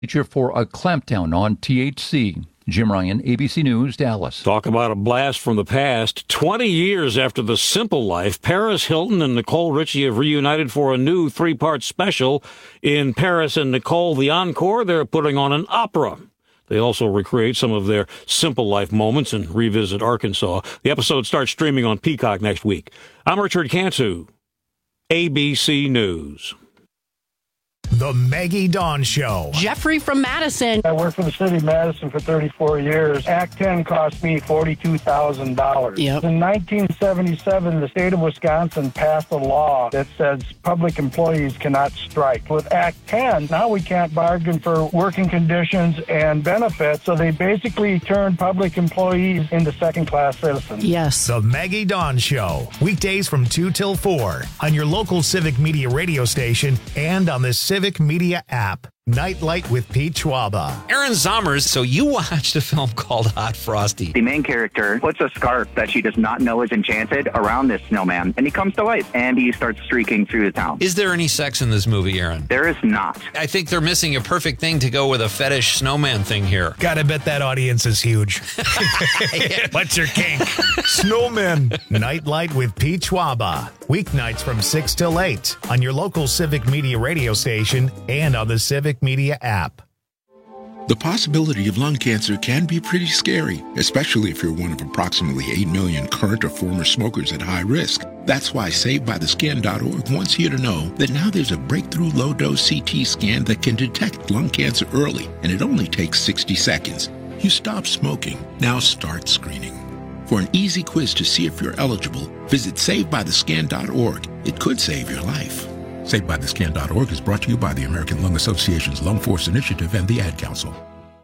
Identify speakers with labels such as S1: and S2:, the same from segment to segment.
S1: For a clampdown on THC. Jim Ryan, ABC News, Dallas.
S2: Talk about a blast from the past. 20 years after The Simple Life, Paris Hilton and Nicole Richie have reunited for a new 3-part special. In Paris and Nicole, the encore, they're putting on an opera. They also recreate some of their Simple Life moments and revisit Arkansas. The episode starts streaming on Peacock next week. I'm Richard Cantu, ABC News.
S3: The Maggie Dawn Show.
S4: Jeffrey from Madison.
S5: I worked for the city of Madison for 34 years. Act 10 cost me $42,000.
S4: Yep.
S5: In 1977, the state of Wisconsin passed a law that says public employees cannot strike. With Act 10, now we can't bargain for working conditions and benefits, so they basically turned public employees into second-class citizens.
S4: Yes.
S3: The Maggie Dawn Show. Weekdays from 2 till 4 on your local Civic Media radio station and on the Civic Media app. Nightlight with Pete Schwaba.
S6: Aaron Zommers, so you watched a film called Hot Frosty.
S7: The main character puts a scarf that she does not know is enchanted around this snowman, and he comes to life, and he starts streaking through the town.
S6: Is there any sex in this movie, Aaron?
S7: There is not.
S6: I think they're missing a perfect thing to go with a fetish snowman thing here.
S3: Gotta bet that audience is huge. What's your kink? Snowmen. Nightlight with Pete Schwaba. Weeknights from 6 till 8 on your local Civic Media radio station and on the Civic Media app.
S8: The possibility of lung cancer can be pretty scary, especially if you're one of approximately 8 million current or former smokers at high risk. That's why SaveByTheScan.org wants you to know that now there's a breakthrough low-dose CT scan that can detect lung cancer early, and it only takes 60 seconds. You stop smoking, now start screening. For an easy quiz to see if you're eligible, visit SaveByTheScan.org. It could save your life. SaveByTheScan.org is brought to you by the American Lung Association's Lung Force Initiative and the Ad Council.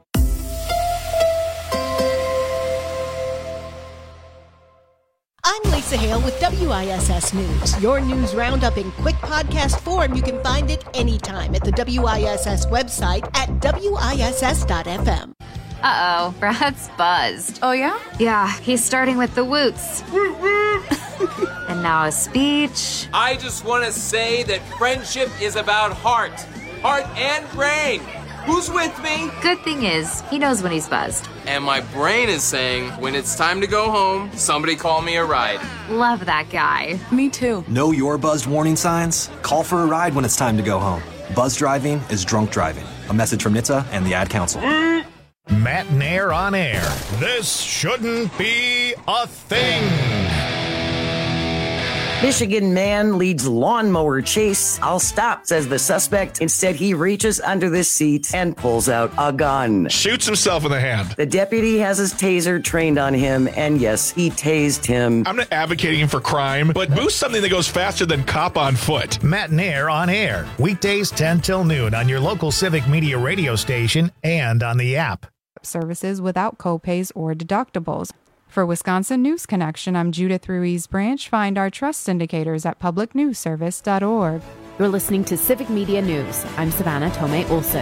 S9: I'm Lisa Hale with WISS News. Your news roundup in quick podcast form. You can find it anytime at the WISS website at WISS.FM.
S10: Uh-oh, Brad's buzzed.
S11: Oh, yeah?
S10: Yeah, he's starting with the woots. And now a speech.
S12: I just want to say that friendship is about heart and brain. Who's with me?
S10: Good thing is, he knows when he's buzzed.
S12: And my brain is saying, when it's time to go home, somebody call me a ride.
S10: Love that guy.
S11: Me too.
S13: Know your buzzed warning signs? Call for a ride when it's time to go home. Buzz driving is drunk driving. A message from NHTSA and the Ad Council.
S3: Matt Nair on air. This shouldn't be a thing.
S14: Michigan man leads lawnmower chase. I'll stop, says the suspect. Instead, he reaches under the seat and pulls out a gun.
S15: Shoots himself in the hand.
S14: The deputy has his taser trained on him, and yes, he tased him.
S15: I'm not advocating for crime, but boost something that goes faster than cop on foot.
S3: Matt Nair on air. Weekdays 10 till noon on your local Civic Media radio station and on the app.
S16: Services without copays or deductibles. For Wisconsin News Connection, I'm Judith Ruiz Branch. Find our trust indicators at publicnewsservice.org.
S17: You're listening to Civic Media News. I'm Savannah Tomei Olson.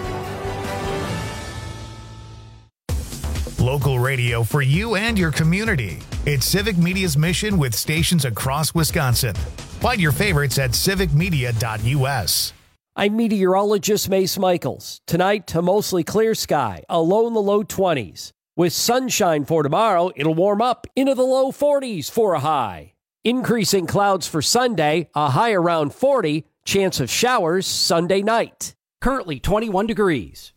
S3: Local radio for you and your community. It's Civic Media's mission with stations across Wisconsin. Find your favorites at civicmedia.us.
S18: I'm meteorologist Mace Michaels. Tonight, a mostly clear sky, a low in the low 20s. With sunshine for tomorrow, it'll warm up into the low 40s for a high. Increasing clouds for Sunday, a high around 40, chance of showers Sunday night. Currently 21 degrees.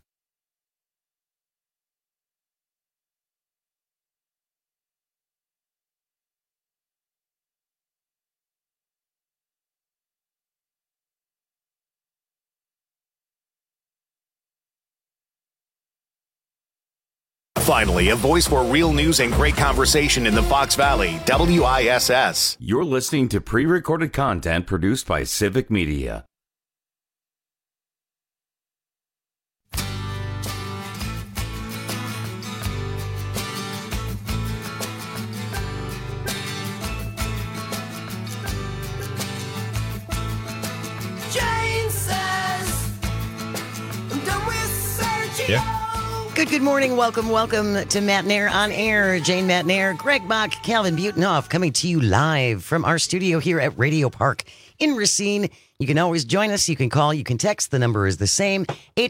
S19: Finally, a voice for real news and great conversation in the Fox Valley, WISS.
S20: You're listening to pre-recorded content produced by Civic Media.
S9: Jane says, I'm done with searching.
S15: Yeah.
S14: Good morning. Welcome to Matt Nair on air. Jane Matt Nair, Greg Bach, Calvin Butenhoff coming to you live from our studio here at Radio Park in Racine. You can always join us. You can call. You can text. The number is the same,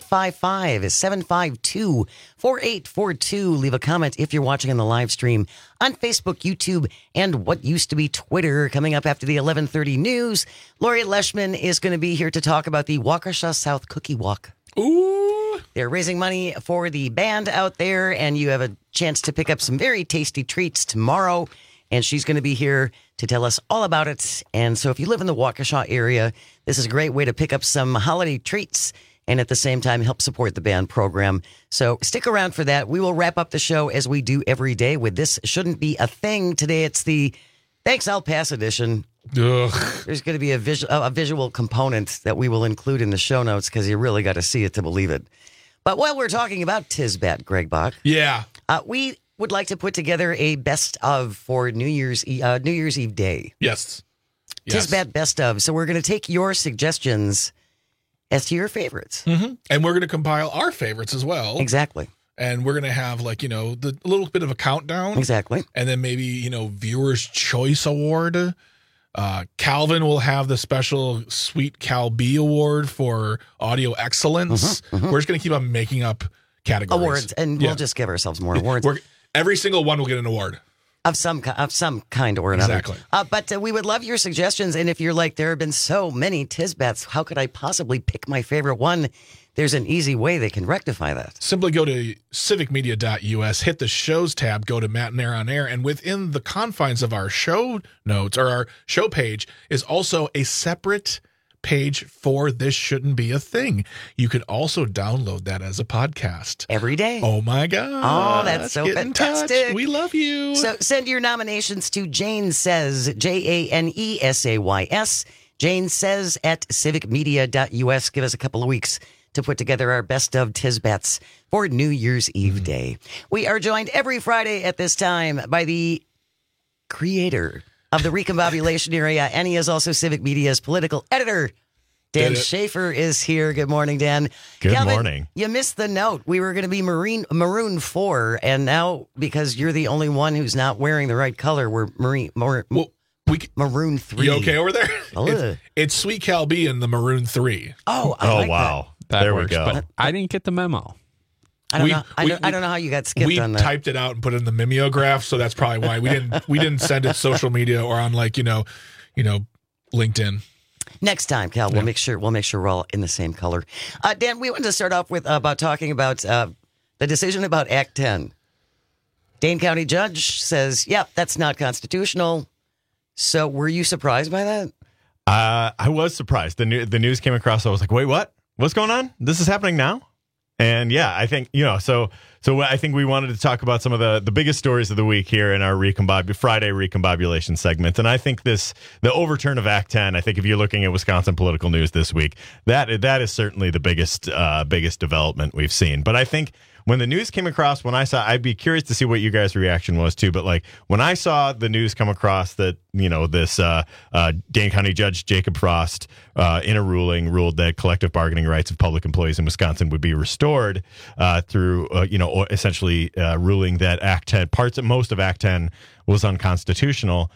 S14: 855-752-4842. Leave a comment if you're watching on the live stream on Facebook, YouTube, and what used to be Twitter. Coming up after the 11:30 news, Lori Leishman is going to be here to talk about the Waukesha South Cookie Walk.
S15: Ooh.
S14: They're raising money for the band out there, and you have a chance to pick up some very tasty treats tomorrow. And she's going to be here to tell us all about it. And so if you live in the Waukesha area, this is a great way to pick up some holiday treats and at the same time help support the band program. So stick around for that. We will wrap up the show as we do every day with This Shouldn't Be a Thing. Today it's the Thanks I'll Pass edition.
S15: Ugh.
S14: There's going to be a visual component that we will include in the show notes because you really got to see it to believe it. But while we're talking about Tisbat, Greg Bach, we would like to put together a best of for New Year's Eve day.
S15: Yes.
S14: Tisbat best of. So we're going to take your suggestions as to your favorites.
S15: Mm-hmm. And we're going to compile our favorites as well.
S14: Exactly.
S15: And we're going to have a little bit of a countdown.
S14: Exactly.
S15: And then maybe, Viewer's Choice Award. Calvin will have the special Sweet Cal B Award for audio excellence.
S14: Mm-hmm, mm-hmm.
S15: We're just going to keep on making up categories.
S14: Awards. And we'll just give ourselves more awards.
S15: Every single one will get an award.
S14: Of some kind or another.
S15: Exactly.
S14: But we would love your suggestions. And if you're like, there have been so many Tisbats, how could I possibly pick my favorite one? There's an easy way they can rectify that.
S15: Simply go to civicmedia.us, hit the shows tab, go to Matt and Air on Air, and within the confines of our show notes or our show page is also a separate page for This Shouldn't Be a Thing. You can also download that as a podcast
S14: every day.
S15: Oh my God.
S14: Oh, that's so fantastic.
S15: We love you.
S14: So send your nominations to Jane Says, JANESAYS, Jane Says at civicmedia.us. Give us a couple of weeks to put together our best of Tisbats for New Year's Eve day. We are joined every Friday at this time by the creator of the Recombobulation area, and he is also Civic Media's political editor. Dan Schaefer is here. Good morning, Dan.
S4: Good morning.
S14: You missed the note. We were going to be Maroon 4, and now because you're the only one who's not wearing the right color, we're Maroon 3.
S15: You okay over there? It's Sweet Cal B and the Maroon 3.
S14: Oh, I like
S4: wow.
S11: That
S4: there
S11: works,
S4: we go.
S11: But I didn't get the memo.
S14: I don't know how you got skipped on that.
S15: We typed it out and put it in the mimeograph, so that's probably why we didn't send it social media or on LinkedIn.
S14: Next time, Cal, we'll make sure we're all in the same color. Dan, we wanted to start off with talking about the decision about Act 10. Dane County judge says, "Yep, that's not constitutional." So, were you surprised by that?
S4: I was surprised. The news came across. I was like, "Wait, what? What's going on? This is happening now?" And yeah, I think, so I think we wanted to talk about some of the biggest stories of the week here in our Friday Recombobulation segment. And I think the overturn of Act 10, I think if you're looking at Wisconsin political news this week, that is certainly the biggest development we've seen. But I think when the news came across, I'd be curious to see what you guys' reaction was too. But like when I saw the news come across that, this Dane County Judge Jacob Frost in a ruling ruled that collective bargaining rights of public employees in Wisconsin would be restored through, essentially ruling that most of Act 10 was unconstitutional.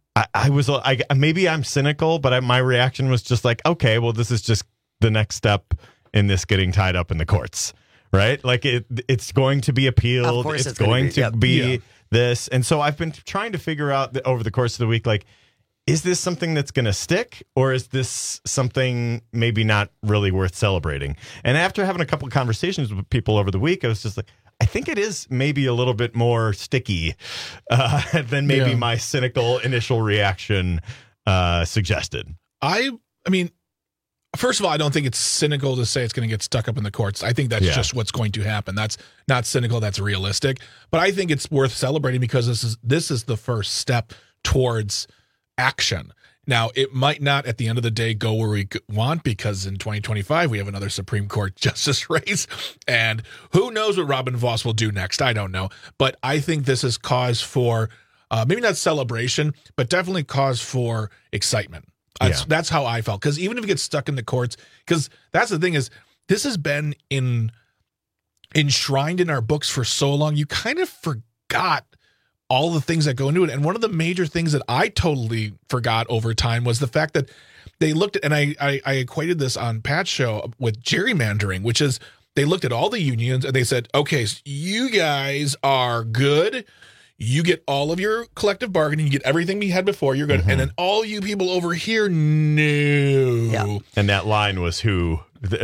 S4: Maybe I'm cynical, but my reaction was just like, okay, well, this is just the next step in this getting tied up in the courts. Right? Like it's going to be appealed. It's going to be this. And so I've been trying to figure out over the course of the week, like, is this something that's going to stick, or is this something maybe not really worth celebrating? And after having a couple of conversations with people over the week, I was just like, I think it is maybe a little bit more sticky than maybe my cynical initial reaction suggested.
S15: I mean, first of all, I don't think it's cynical to say it's going to get stuck up in the courts. I think that's just what's going to happen. That's not cynical. That's realistic. But I think it's worth celebrating because this is the first step towards action. Now, it might not at the end of the day go where we want, because in 2025 we have another Supreme Court justice race, and who knows what Robin Vos will do next. I don't know. But I think this is cause for maybe not celebration, but definitely cause for excitement. That's how I felt. Because even if it gets stuck in the courts, because that's the thing is, this has been enshrined in our books for so long, you kind of forgot all the things that go into it. And one of the major things that I totally forgot over time was the fact that they looked at, and I equated this on Pat's show with gerrymandering, which is they looked at all the unions and they said, okay, so you guys are good. You get all of your collective bargaining. You get everything we had before. You're good. And then all you people over here, no.
S14: Yeah.
S4: And that line was who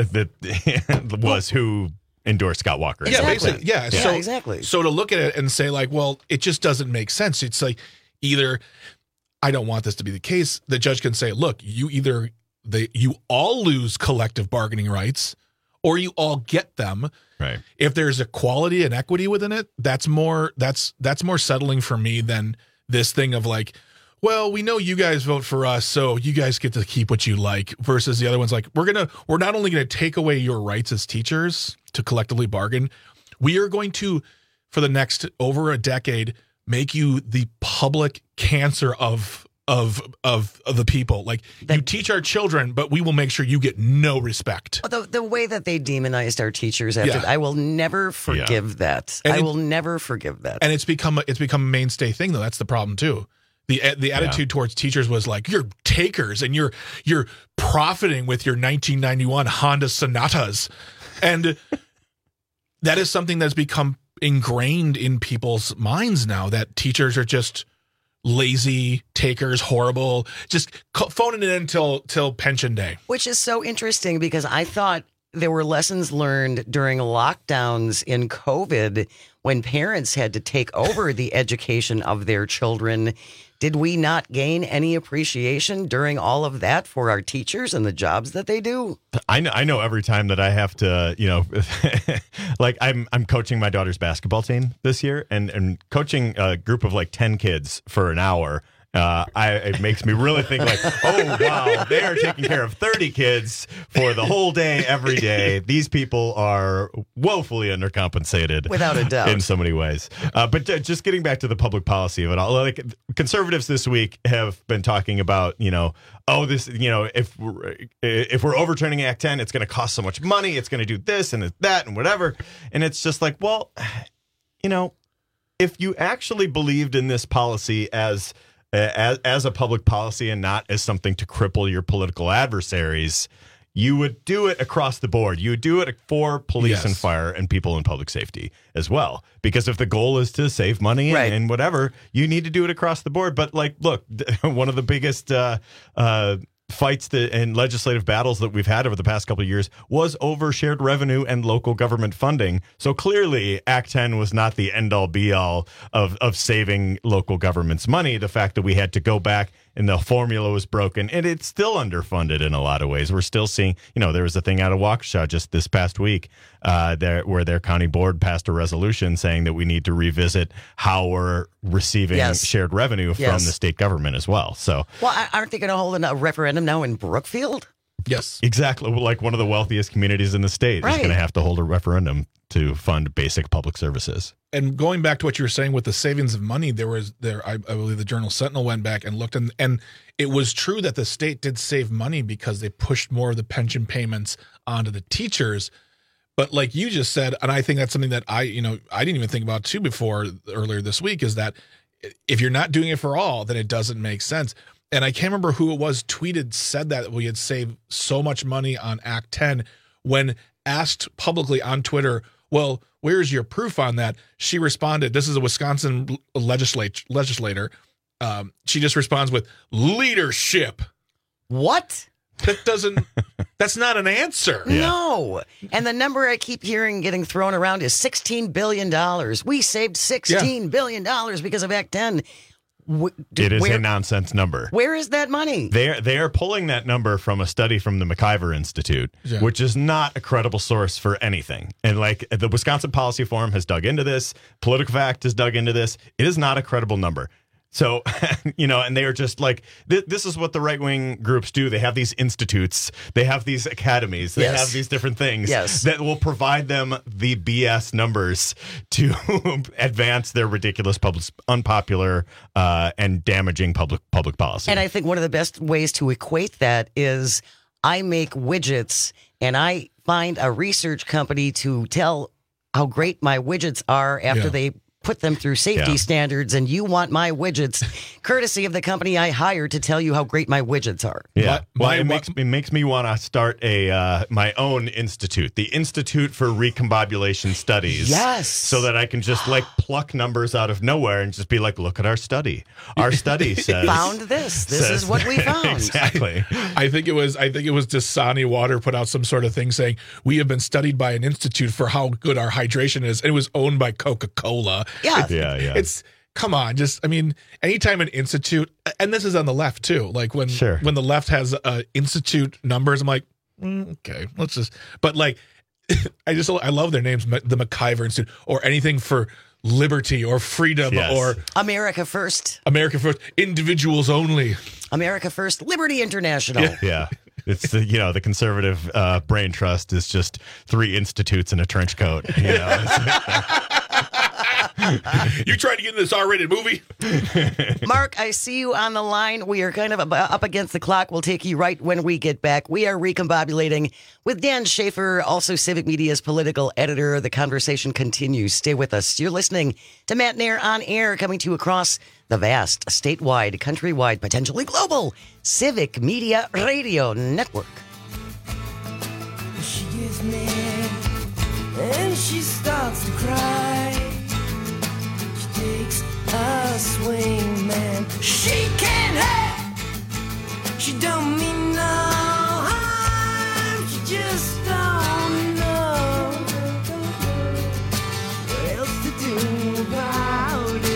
S4: who endorsed Scott Walker.
S15: Yeah, basically. Yeah. So,
S14: exactly.
S15: So to look at it and say like, well, it just doesn't make sense. It's like either I don't want this to be the case. The judge can say, look, you all lose collective bargaining rights or you all get them.
S4: Right.
S15: If there's equality and equity within it, that's more settling for me than this thing of like, well, we know you guys vote for us, so you guys get to keep what you like, versus the other one's like, we're not only going to take away your rights as teachers to collectively bargain, we are going to, for the next over a decade, make you the public cancer of the people. Like, you teach our children, but we will make sure you get no respect.
S14: The way that they demonized our teachers after, I will never forgive that.
S15: And
S14: I will never forgive that.
S15: And it's become a mainstay thing, though. That's the problem too. The attitude towards teachers was like, you're takers and you're profiting with your 1991 Honda Sonatas, and that is something that's become ingrained in people's minds now, that teachers are just lazy takers, horrible, just phoning it in till pension day.
S14: Which is so interesting because I thought there were lessons learned during lockdowns in COVID when parents had to take over the education of their children. Did we not gain any appreciation during all of that for our teachers and the jobs that they do?
S4: I know every time that I have to, like I'm coaching my daughter's basketball team this year, and coaching a group of like 10 kids for an hour. It makes me really think like, oh, wow, they are taking care of 30 kids for the whole day, every day. These people are woefully undercompensated.
S14: Without a doubt.
S4: In so many ways. But just getting back to the public policy of it all, like conservatives this week have been talking about, if we're overturning Act 10, it's going to cost so much money. It's going to do this and that and whatever. And it's just like, well, if you actually believed in this policy as a public policy and not as something to cripple your political adversaries, you would do it across the board. You would do it for police and fire and people in public safety as well. Because if the goal is to save money and whatever, you need to do it across the board. But like, look, one of the biggest fights and legislative battles that we've had over the past couple of years was over shared revenue and local government funding. So clearly Act 10 was not the end all be all of saving local governments money. The fact that we had to go back and the formula was broken, and it's still underfunded in a lot of ways. We're still seeing, there was a thing out of Waukesha just this past week where their county board passed a resolution saying that we need to revisit how we're receiving shared revenue from the state government as well. So,
S14: aren't they going to hold a referendum now in Brookfield?
S15: Yes,
S4: exactly. Like one of the wealthiest communities in the state is going to have to hold a referendum to fund basic public services.
S15: And going back to what you were saying with the savings of money, I believe the Journal Sentinel went back and looked, and it was true that the state did save money because they pushed more of the pension payments onto the teachers. But like you just said, and I think that's something that I didn't even think about too before earlier this week, is that if you're not doing it for all, then it doesn't make sense. And I can't remember who it was said that we had saved so much money on Act 10 when asked publicly on Twitter, well, where's your proof on that? She responded, this is a Wisconsin legislator. She just responds with leadership.
S14: What?
S15: That's not an answer.
S14: No. And the number I keep hearing getting thrown around is $16 billion. We saved $16 billion because of Act 10.
S4: It is a nonsense number.
S14: Where is that money?
S4: They are pulling that number from a study from the McIver Institute, which is not a credible source for anything. And like the Wisconsin Policy Forum has dug into this, PolitiFact has dug into this. It is not a credible number. So, and they are just like, this is what the right-wing groups do. They have these institutes, they have these academies, they have these different things that will provide them the BS numbers to advance their ridiculous, unpopular, and damaging public policy.
S14: And I think one of the best ways to equate that is I make widgets and I find a research company to tell how great my widgets are after they put them through safety standards, and you want my widgets, courtesy of the company I hired to tell you how great my widgets are.
S4: Yeah, it makes me want to start my own institute, the Institute for Recombobulation Studies.
S14: Yes,
S4: so that I can just pluck numbers out of nowhere and just be like, look at our study. Our study says
S14: found this. This is what we found.
S4: Exactly.
S15: I think it was Dasani Water put out some sort of thing saying we have been studied by an institute for how good our hydration is. And it was owned by Coca-Cola.
S14: Yeah.
S15: It's come on, anytime an institute, and this is on the left too. Like when the left has institute numbers, I'm like, okay, let's just. But like, I love their names, the MacIver Institute, or anything for liberty or freedom or
S14: America First,
S15: individuals only,
S14: America First, Liberty International.
S4: Yeah. It's the conservative brain trust is just 3 institutes in a trench coat.
S15: You tried to get in this R-rated movie?
S14: Mark, I see you on the line. We are kind of up against the clock. We'll take you right when we get back. We are recombobulating with Dan Schaefer, also Civic Media's political editor. The conversation continues. Stay with us. You're listening to Matt Nair on Air, coming to you across the vast, statewide, countrywide, potentially global Civic Media Radio Network.
S11: She gets mad and she starts to cry. She takes a swing, man. She can't help. She don't mean no harm. She just don't know what else to do about it.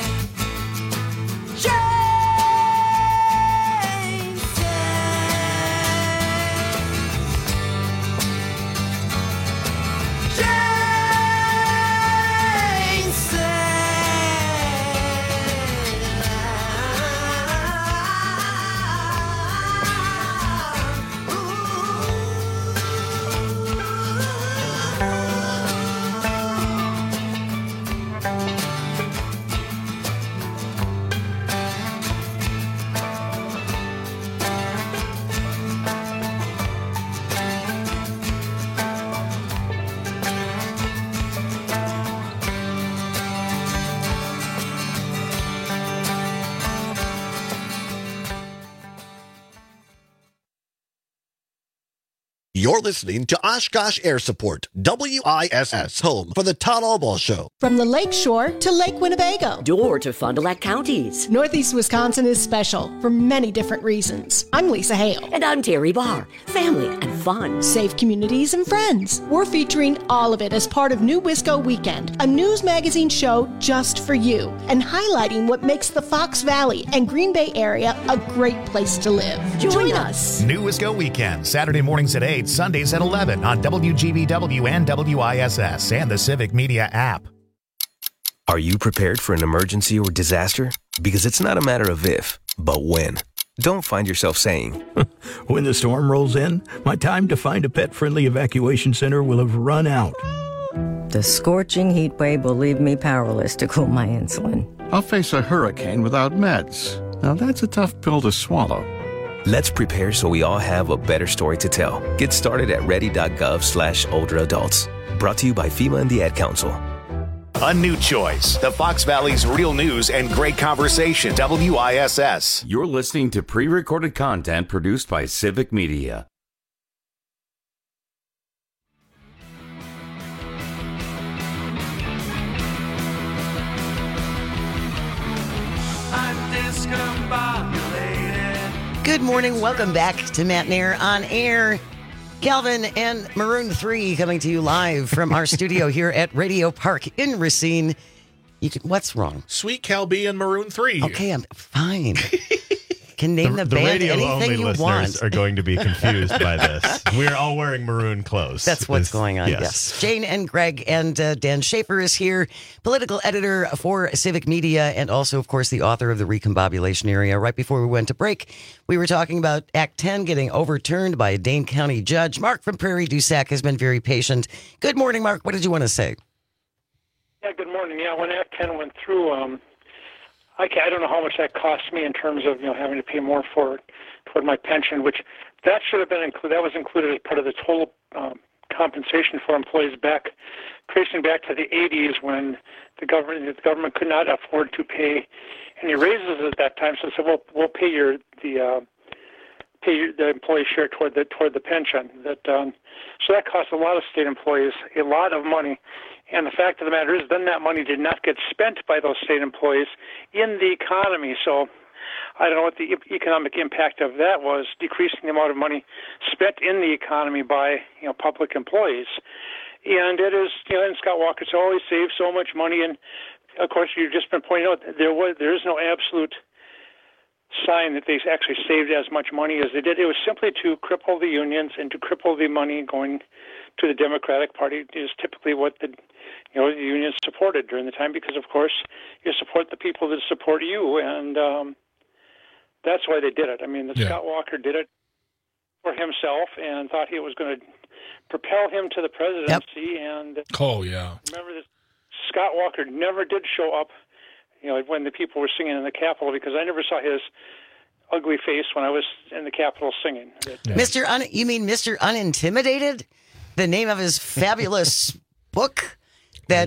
S21: You're listening to Oshkosh Air Support, WISS, home for the Todd Albaugh Show.
S9: From the Lake Shore to Lake Winnebago.
S22: Door to Fond du Lac counties.
S9: Northeast Wisconsin is special for many different reasons. I'm Lisa Hale.
S22: And I'm Terry Barr. Family and fun.
S9: Safe communities and friends. We're featuring all of it as part of New Wisco Weekend, a news magazine show just for you, and highlighting what makes the Fox Valley and Green Bay area a great place to live. Join us.
S3: New Wisco Weekend, Saturday mornings at 8, Sundays at 11 on WGBW and WISS and the Civic Media app.
S23: Are you prepared for an emergency or disaster? Because it's not a matter of if, but when. Don't find yourself saying,
S24: when the storm rolls in, my time to find a pet-friendly evacuation center will have run out.
S25: The scorching heat wave will leave me powerless to cool my insulin.
S26: I'll face a hurricane without meds. Now that's a tough pill to swallow.
S23: Let's prepare so we all have a better story to tell. Get started at ready.gov/older adults. Brought to you by FEMA and the Ad Council.
S19: A new choice. The Fox Valley's real news and great conversation. WISS.
S20: You're listening to pre-recorded content produced by Civic Media.
S14: Good morning. Welcome back to Matt Nair on Air. Calvin and Maroon 3 coming to you live from our studio here at Radio Park in Racine. What's wrong?
S15: Sweet Cal B and Maroon 3.
S14: Okay, I'm fine. Can name the band
S4: radio
S14: anything
S4: only
S14: you
S4: listeners
S14: want.
S4: are going to be confused by this. We're all wearing maroon clothes.
S14: That's what's going on, yes. Jane and Greg and Dan Schaefer is here, political editor for Civic Media and also, of course, the author of The Recombobulation Area. Right before we went to break, we were talking about Act 10 getting overturned by a Dane County judge. Mark from Prairie du Sac has been very patient. Good morning, Mark. What did you want to say?
S27: Yeah, good morning. Yeah, when Act 10 went through, I don't know how much that cost me in terms of having to pay more toward my pension, which that should have been included. That was included as part of the total compensation for employees back tracing back to the 80s when the government could not afford to pay any raises at that time, so they said, we'll pay the employee share toward the pension. So that cost a lot of state employees a lot of money. And the fact of the matter is, then that money did not get spent by those state employees in the economy. So I don't know what the economic impact of that was, decreasing the amount of money spent in the economy by public employees. And it is, and Scott Walker's always saved so much money. And of course, you've just been pointing out there is no absolute sign that they actually saved as much money as they did. It was simply to cripple the unions and to cripple the money going to the Democratic Party is typically what the unions supported during the time, because of course you support the people that support you, and that's why they did it. I mean, Scott Walker did it for himself and thought he was going to propel him to the presidency. And remember that Scott Walker never did show up when the people were singing in the Capitol, because I never saw his ugly face when I was in the Capitol singing.
S14: You mean Mr. Unintimidated? The name of his fabulous book that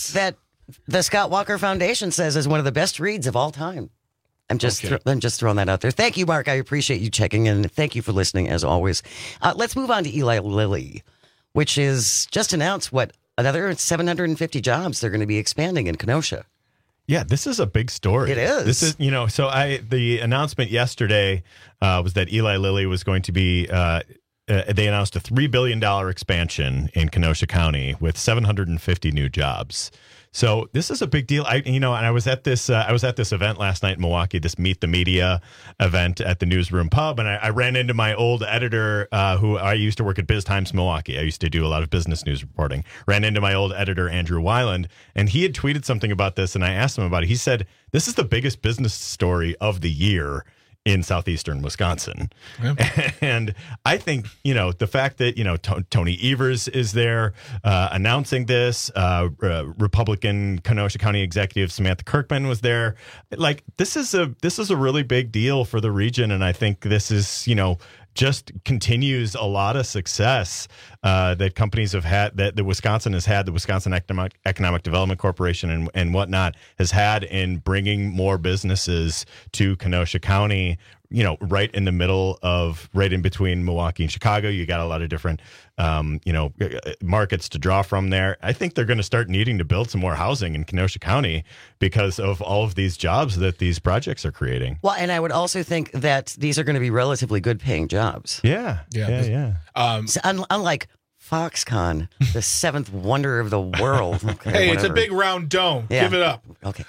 S14: the Scott Walker Foundation says is one of the best reads of all time. I'm just throwing that out there. Thank you, Mark. I appreciate you checking in. Thank you for listening, as always. Let's move on to Eli Lilly, which is just announced, another 750 jobs they're going to be expanding in Kenosha.
S4: Yeah, this is a big story.
S14: It is.
S4: This is, the announcement yesterday was that Eli Lilly was going to be, they announced a $3 billion expansion in Kenosha County with 750 new jobs. So this is a big deal. And I was at this event last night in Milwaukee, this Meet the Media event at the Newsroom Pub, and I ran into my old editor, who I used to work at Biz Times Milwaukee. I used to do a lot of business news reporting. Ran into my old editor, Andrew Weiland, and he had tweeted something about this, and I asked him about it. He said, this is the biggest business story of the year in southeastern Wisconsin. Yep. And I think, the fact that, Tony Evers is there announcing this, Republican Kenosha County Executive Samantha Kirkman was there. Like, this is a really big deal for the region. And I think this is, just continues a lot of success that companies have had, that the Wisconsin has had, the Wisconsin Economic Development Corporation and whatnot has had in bringing more businesses to Kenosha County, right in the middle right in between Milwaukee and Chicago. You got a lot of different, markets to draw from there. I think they're going to start needing to build some more housing in Kenosha County because of all of these jobs that these projects are creating.
S14: Well, and I would also think that these are going to be relatively good paying jobs.
S4: Yeah.
S14: So unlike Foxconn, the seventh wonder of the world. Okay,
S15: hey,
S14: whatever.
S15: It's a big round dome. Yeah. Give it up.
S14: Okay.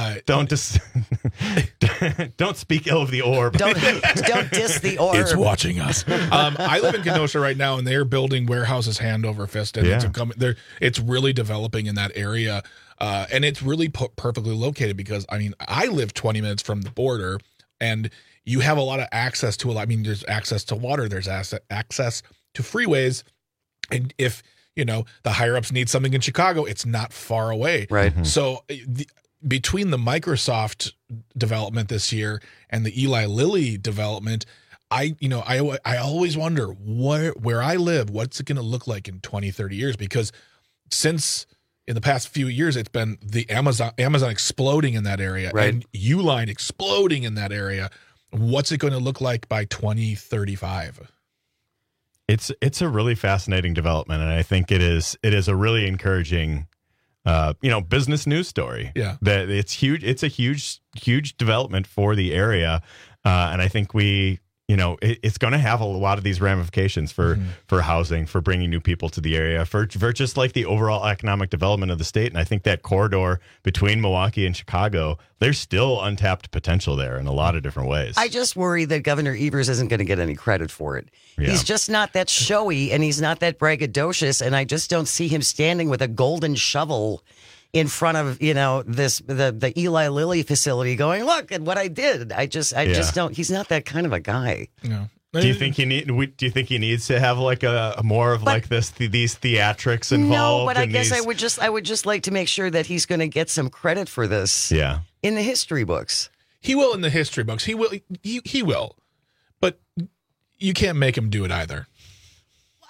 S4: Don't speak ill of the orb.
S14: Don't diss the orb.
S15: It's watching us. I live in Kenosha right now, and they're building warehouses hand over fist, and it's really developing in that area, and it's really perfectly located because I live 20 minutes from the border, and you have a lot of access to there's access to water, there's access to freeways. And if, the higher ups need something in Chicago, it's not far away.
S14: Right.
S4: Mm-hmm.
S15: So between the Microsoft development this year and the Eli Lilly development, I always wonder where I live, what's it going to look like in 20, 30 years? Because since in the past few years, it's been the Amazon exploding in that area,
S14: right,
S15: and Uline exploding in that area. What's it going to look like by 2035?
S4: It's a really fascinating development, and I think it is a really encouraging, business news story.
S15: Yeah,
S4: that it's huge. It's a huge development for the area, and I think it's going to have a lot of these ramifications for housing, for bringing new people to the area, for just like the overall economic development of the state. And I think that corridor between Milwaukee and Chicago, there's still untapped potential there in a lot of different ways.
S14: I just worry that Governor Evers isn't going to get any credit for it. Yeah. He's just not that showy, and he's not that braggadocious, and I just don't see him standing with a golden shovel in front of the Eli Lilly facility, going, "Look at what I did." I just don't. He's not that kind of a guy.
S15: No.
S4: Do you think he needs to have like a more of these theatrics involved?
S14: No, but I guess I would just like to make sure that he's going to get some credit for this.
S4: Yeah.
S14: In the history books.
S15: He will in the history books. He will. He will. But you can't make him do it either.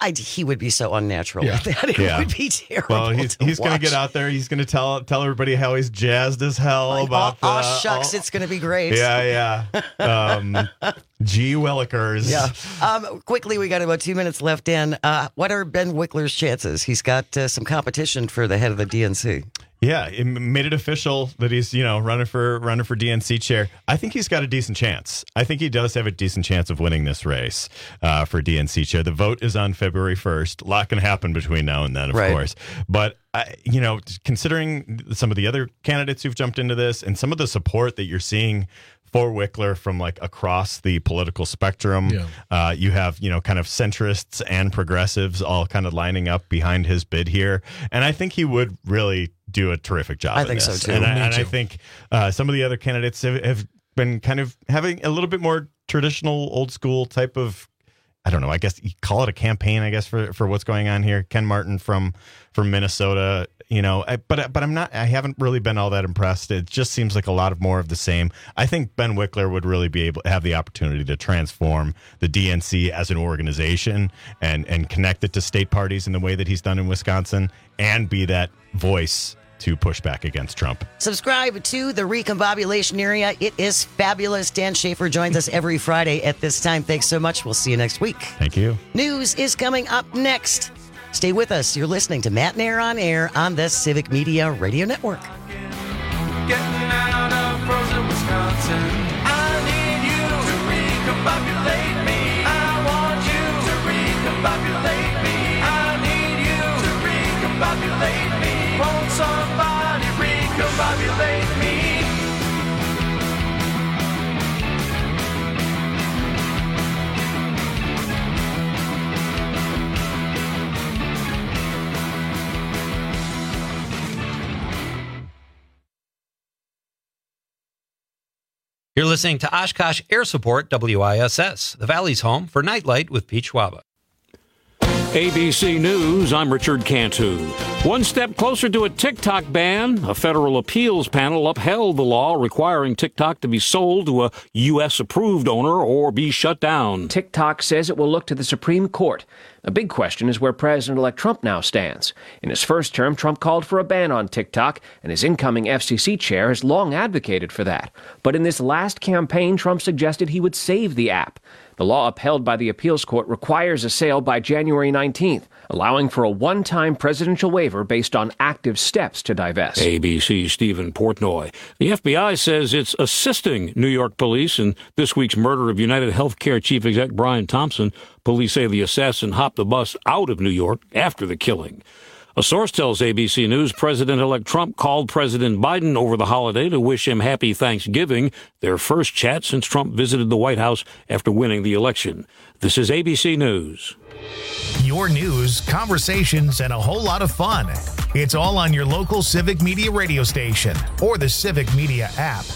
S14: He would be so unnatural with that. It would be terrible.
S4: Well, he's going to get out there. He's going to tell everybody how he's jazzed as hell about.
S14: Shucks, it's going to be great.
S4: Yeah. Gee Willikers.
S14: Yeah. Quickly, we got about 2 minutes left in. What are Ben Wickler's chances? He's got some competition for the head of the DNC.
S4: Yeah, it made it official that he's running for DNC chair. I think he's got a decent chance. I think he does have a decent chance of winning this race for DNC chair. The vote is on February 1st. A lot can happen between now and then, of course. But considering some of the other candidates who've jumped into this and some of the support that you're seeing for Wickler from like across the political spectrum. You have, kind of centrists and progressives all kind of lining up behind his bid here. And I think he would really do a terrific job.
S14: I think so too.
S4: And I think some of the other candidates have been kind of having a little bit more traditional, old school type of, I don't know, I guess you call it a campaign, I guess, for what's going on here. Ken Martin from Minnesota, but I'm not, I haven't really been all that impressed. It just seems like a lot of more of the same. I think Ben Wickler would really be able to have the opportunity to transform the DNC as an organization and connect it to state parties in the way that he's done in Wisconsin and be that voice to push back against Trump.
S14: Subscribe to the Recombobulation Area. It is fabulous. Dan Schaefer joins us every Friday at this time. Thanks so much. We'll see you next week.
S4: Thank you.
S14: News is coming up next. Stay with us. You're listening to Matt and Air on Air on the Civic Media Radio Network.
S11: Getting out of frozen Wisconsin. I need you to recombobulate me. I want you to recombobulate me. I need you to recombobulate me. Won't somebody recombobulate me?
S1: You're listening to Oshkosh Air Support, WISS, the Valley's home for Nightlight with Pete Schwaba.
S2: ABC News, I'm Richard Cantu. One step closer to a TikTok ban, a federal appeals panel upheld the law requiring TikTok to be sold to a U.S.-approved owner or be shut down.
S5: TikTok says it will look to the Supreme Court. A big question is where President-elect Trump now stands. In his first term, Trump called for a ban on TikTok, and his incoming FCC chair has long advocated for that. But in this last campaign, Trump suggested he would save the app. The law upheld by the appeals court requires a sale by January 19th, allowing for a one-time presidential waiver based on active steps to divest.
S2: ABC's Stephen Portnoy. The FBI says it's assisting New York police in this week's murder of United Healthcare chief exec Brian Thompson. Police say the assassin hopped the bus out of New York after the killing. A source tells ABC News President-elect Trump called President Biden over the holiday to wish him happy Thanksgiving, their first chat since Trump visited the White House after winning the election. This is ABC News.
S3: Your news, conversations, and a whole lot of fun. It's all on your local Civic Media radio station or the Civic Media app.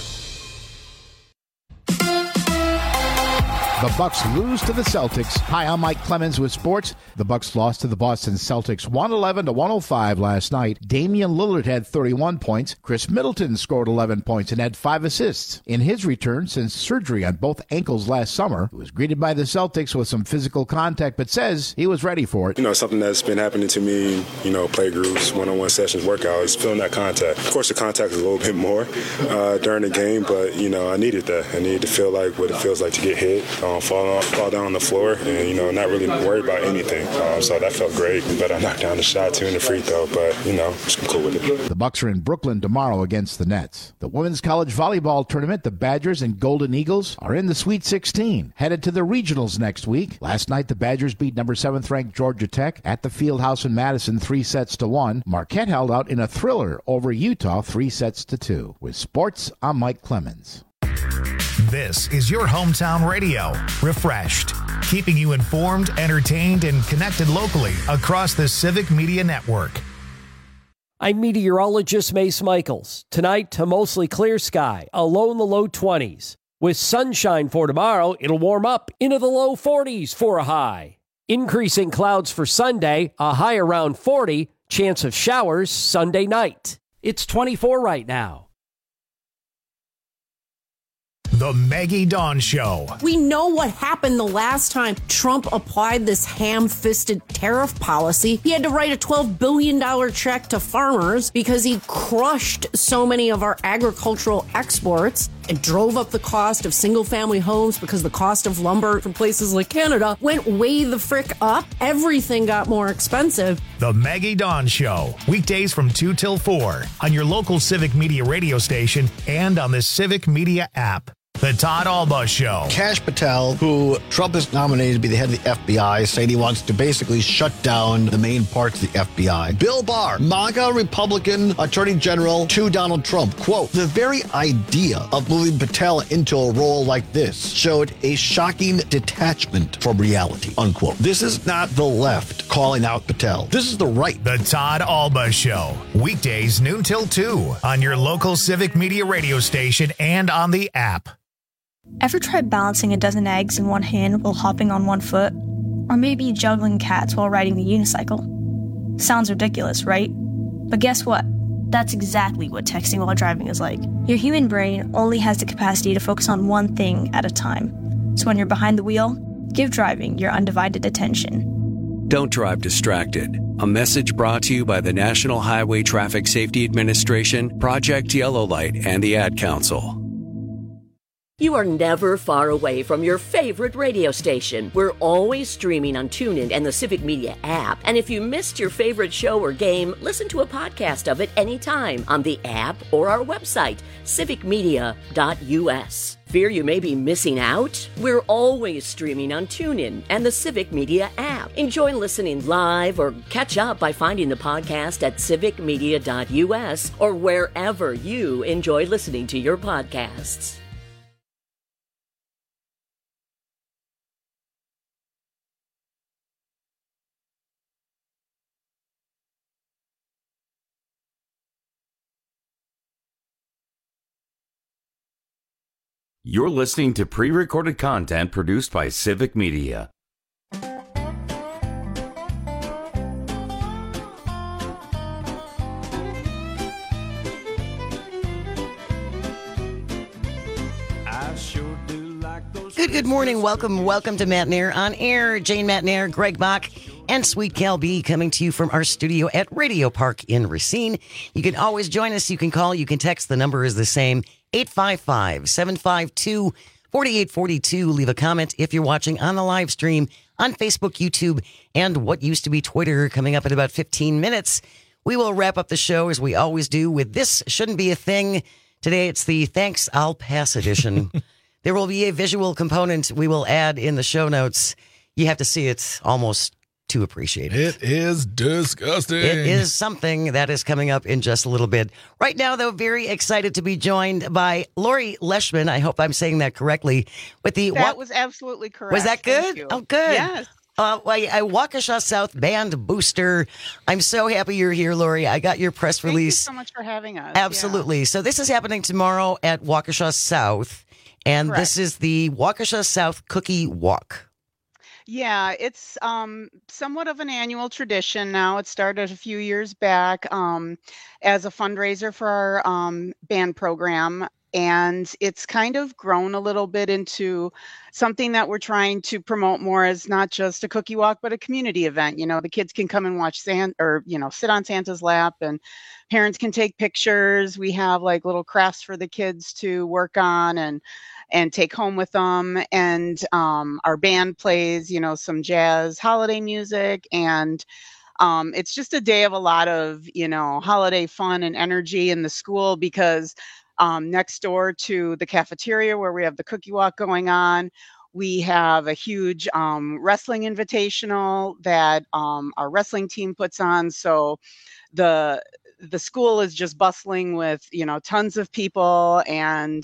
S6: The Bucks lose to the Celtics. Hi, I'm Mike Clemens with sports. The Bucks lost to the Boston Celtics 111-105 last night. Damian Lillard had 31 points. Chris Middleton scored 11 points and had 5 assists. In his return since surgery on both ankles last summer, he was greeted by the Celtics with some physical contact, but says he was ready for it.
S7: Something that's been happening to me, play groups, one-on-one sessions, workouts, feeling that contact. Of course, the contact is a little bit more during the game, but, I needed that. I needed to feel like what it feels like to get hit. Fall down on the floor and, not really worry about anything. So that felt great. But I knocked down the shot, 2 in the free throw, but, I'm cool with it.
S6: The Bucks are in Brooklyn tomorrow against the Nets. The women's college volleyball tournament, the Badgers and Golden Eagles, are in the Sweet 16, headed to the regionals next week. Last night, the Badgers beat number 7th ranked Georgia Tech at the Fieldhouse in Madison 3-1. Marquette held out in a thriller over Utah 3-2. With sports, I'm Mike Clemens.
S3: This is your hometown radio, refreshed, keeping you informed, entertained, and connected locally across the Civic Media Network.
S18: I'm meteorologist Mace Michaels. Tonight, a mostly clear sky, a low in the low 20s. With sunshine for tomorrow, it'll warm up into the low 40s for a high. Increasing clouds for Sunday, a high around 40, chance of showers Sunday night. It's 24 right now.
S3: The Maggie Dawn Show.
S8: We know what happened the last time Trump applied this ham-fisted tariff policy. He had to write a $12 billion check to farmers because he crushed so many of our agricultural exports and drove up the cost of single-family homes because the cost of lumber from places like Canada went way the frick up. Everything got more expensive.
S3: The Maggie Dawn Show. Weekdays from 2 till 4 on your local Civic Media radio station and on the Civic Media app. The Todd Alba Show.
S10: Kash Patel, who Trump has nominated to be the head of the FBI, saying he wants to basically shut down the main parts of the FBI. Bill Barr, MAGA Republican Attorney General to Donald Trump. Quote, the very idea of moving Patel into a role like this showed a shocking detachment from reality, unquote. This is not the left calling out Patel. This is the right.
S3: The Todd Alba Show. Weekdays noon till 2 on your local Civic Media radio station and on the app.
S12: Ever tried balancing a dozen eggs in one hand while hopping on one foot? Or maybe juggling cats while riding the unicycle? Sounds ridiculous, right? But guess what? That's exactly what texting while driving is like. Your human brain only has the capacity to focus on one thing at a time. So when you're behind the wheel, give driving your undivided attention.
S13: Don't drive distracted. A message brought to you by the National Highway Traffic Safety Administration, Project Yellow Light, and the Ad Council.
S22: You are never far away from your favorite radio station. We're always streaming on TuneIn and the Civic Media app. And if you missed your favorite show or game, listen to a podcast of it anytime on the app or our website, civicmedia.us. Fear you may be missing out? We're always streaming on TuneIn and the Civic Media app. Enjoy listening live or catch up by finding the podcast at civicmedia.us or wherever you enjoy listening to your podcasts.
S20: You're listening to pre-recorded content produced by Civic Media.
S14: Good morning. Welcome to Matt Nair on Air. Jane Matt Nair, Greg Bach, and Sweet Cal B coming to you from our studio at Radio Park in Racine. You can always join us. You can call. You can text. The number is the same, 855-752-4842. Leave a comment if you're watching on the live stream on Facebook, YouTube, and what used to be Twitter. Coming up in about 15 minutes, we will wrap up the show as we always do with This Shouldn't Be a Thing. Today it's the Thanks I'll Pass edition. There will be a visual component we will add in the show notes. You have to see it almost to appreciate it.
S15: It is disgusting.
S14: It is something that is coming up in just a little bit. Right now, though, very excited to be joined by Lori Leishman. I hope I'm saying that correctly. With the
S16: That was absolutely correct.
S14: Was that good? Oh, good.
S16: Yes.
S14: A Waukesha South band booster. I'm so happy you're here, Lori. I got your press release.
S16: Thank you so much for having us.
S14: Absolutely. Yeah. So this is happening tomorrow at Waukesha South. And
S16: Correct.
S14: This is the Waukesha South Cookie Walk.
S16: Yeah, it's somewhat of an annual tradition now. It started a few years back as a fundraiser for our band program. And it's kind of grown a little bit into something that we're trying to promote more as not just a cookie walk, but a community event. You know, the kids can come and watch Santa, or, you know, sit on Santa's lap, and parents can take pictures. We have like little crafts for the kids to work on and take home with them. And our band plays, you know, some jazz holiday music, and it's just a day of a lot of, you know, holiday fun and energy in the school, because next door to the cafeteria where we have the cookie walk going on, we have a huge wrestling invitational that our wrestling team puts on. So the school is just bustling with, you know, tons of people and,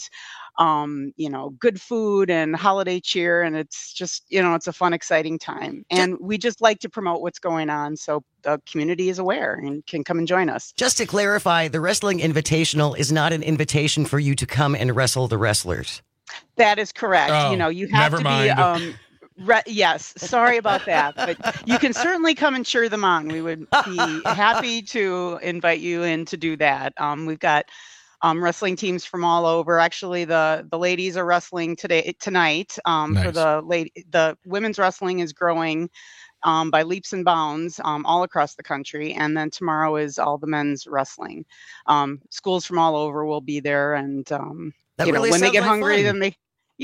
S16: you know, good food and holiday cheer. And it's just, you know, it's a fun, exciting time. And we just like to promote what's going on so the community is aware and can come and join us.
S14: Just to clarify, the Wrestling Invitational is not an invitation for you to come and wrestle the wrestlers.
S16: That is correct.
S15: Oh,
S16: you know, you have
S15: never
S16: to
S15: mind.
S16: be, yes, sorry about that. But you can certainly come and cheer them on. We would be happy to invite you in to do that. We've got wrestling teams from all over. Actually, the ladies are wrestling tonight.
S15: Nice.
S16: For the women's wrestling is growing by leaps and bounds all across the country. And then tomorrow is all the men's wrestling. Schools from all over will be there. And,
S14: That really
S16: when they
S14: sounds
S16: get
S14: like
S16: hungry,
S14: fun.
S16: then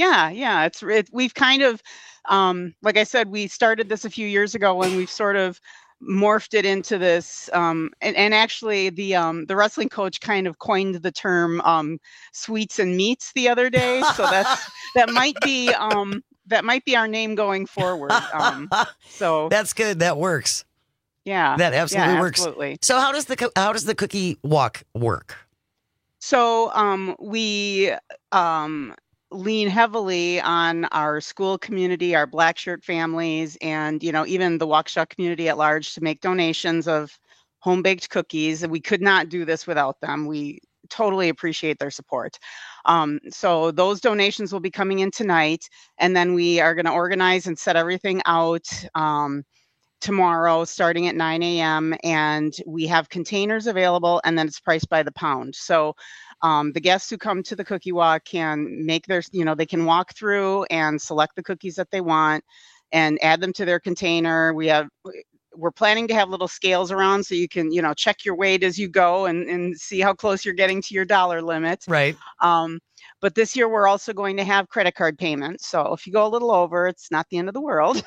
S16: we've kind of, like I said, we started this a few years ago and we've sort of morphed it into this. And actually the wrestling coach kind of coined the term sweets and meats the other day. So that might be our name going forward. So
S14: That's good. That works.
S16: yeah,
S14: That absolutely works.
S16: Absolutely.
S14: So how does the cookie walk work?
S16: So we lean heavily on our school community, our black shirt families, and even the Waukesha community at large to make donations of home baked cookies. And we could not do this without them. We totally appreciate their support. So those donations will be coming in tonight, and then we are going to organize and set everything out tomorrow starting at 9 a.m. and we have containers available, and then it's priced by the pound. So the guests who come to the cookie walk can make their, they can walk through and select the cookies that they want and add them to their container. We're planning to have little scales around so you can, check your weight as you go and see how close you're getting to your dollar limit.
S14: Right.
S16: But this year we're also going to have credit card payments. So if you go a little over, it's not the end of the world.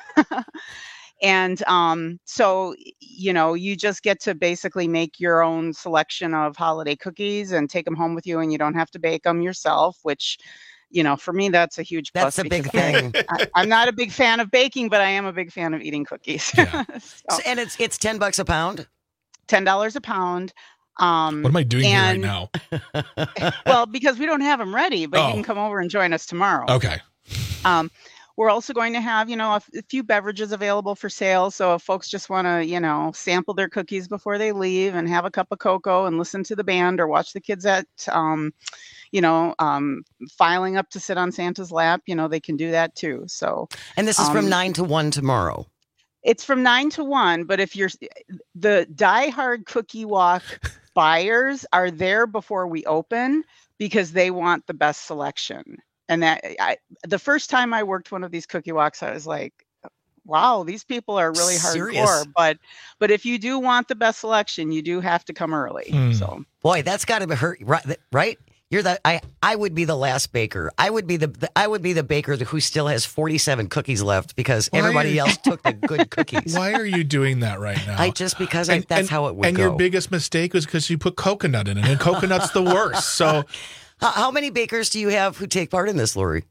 S16: And so, you just get to basically make your own selection of holiday cookies and take them home with you, and you don't have to bake them yourself, which, for me, that's a huge plus.
S14: That's a big
S16: because
S14: thing.
S16: I'm not a big fan of baking, but I am a big fan of eating cookies.
S14: So, and it's $10 a pound?
S16: $10 a pound.
S15: What am I doing here right
S16: and-
S15: now?
S16: Well, because we don't have them ready, but
S15: Oh.
S16: you can come over and join us tomorrow.
S15: Okay.
S16: We're also going to have, a few beverages available for sale. So if folks just want to, sample their cookies before they leave and have a cup of cocoa and listen to the band or watch the kids at, filing up to sit on Santa's lap, they can do that too. So,
S14: And this is from 9 to 1 tomorrow.
S16: It's from 9 to 1, but if you're the diehard cookie walk buyers are there before we open because they want the best selection. And the first time I worked one of these cookie walks, I was like, wow, these people are really
S14: Serious.
S16: hardcore. But if you do want the best selection, you do have to come early. So
S14: Boy, that's got to be hurt, right? You're I would be the last baker. I would be the baker who still has 47 cookies left because everybody else took the good cookies.
S15: Why are you doing that right now?
S14: That's how it would
S15: and
S14: go.
S15: your biggest mistake was because you put coconut in it, and coconut's the worst. So
S14: How many bakers do you have who take part in this, Lori?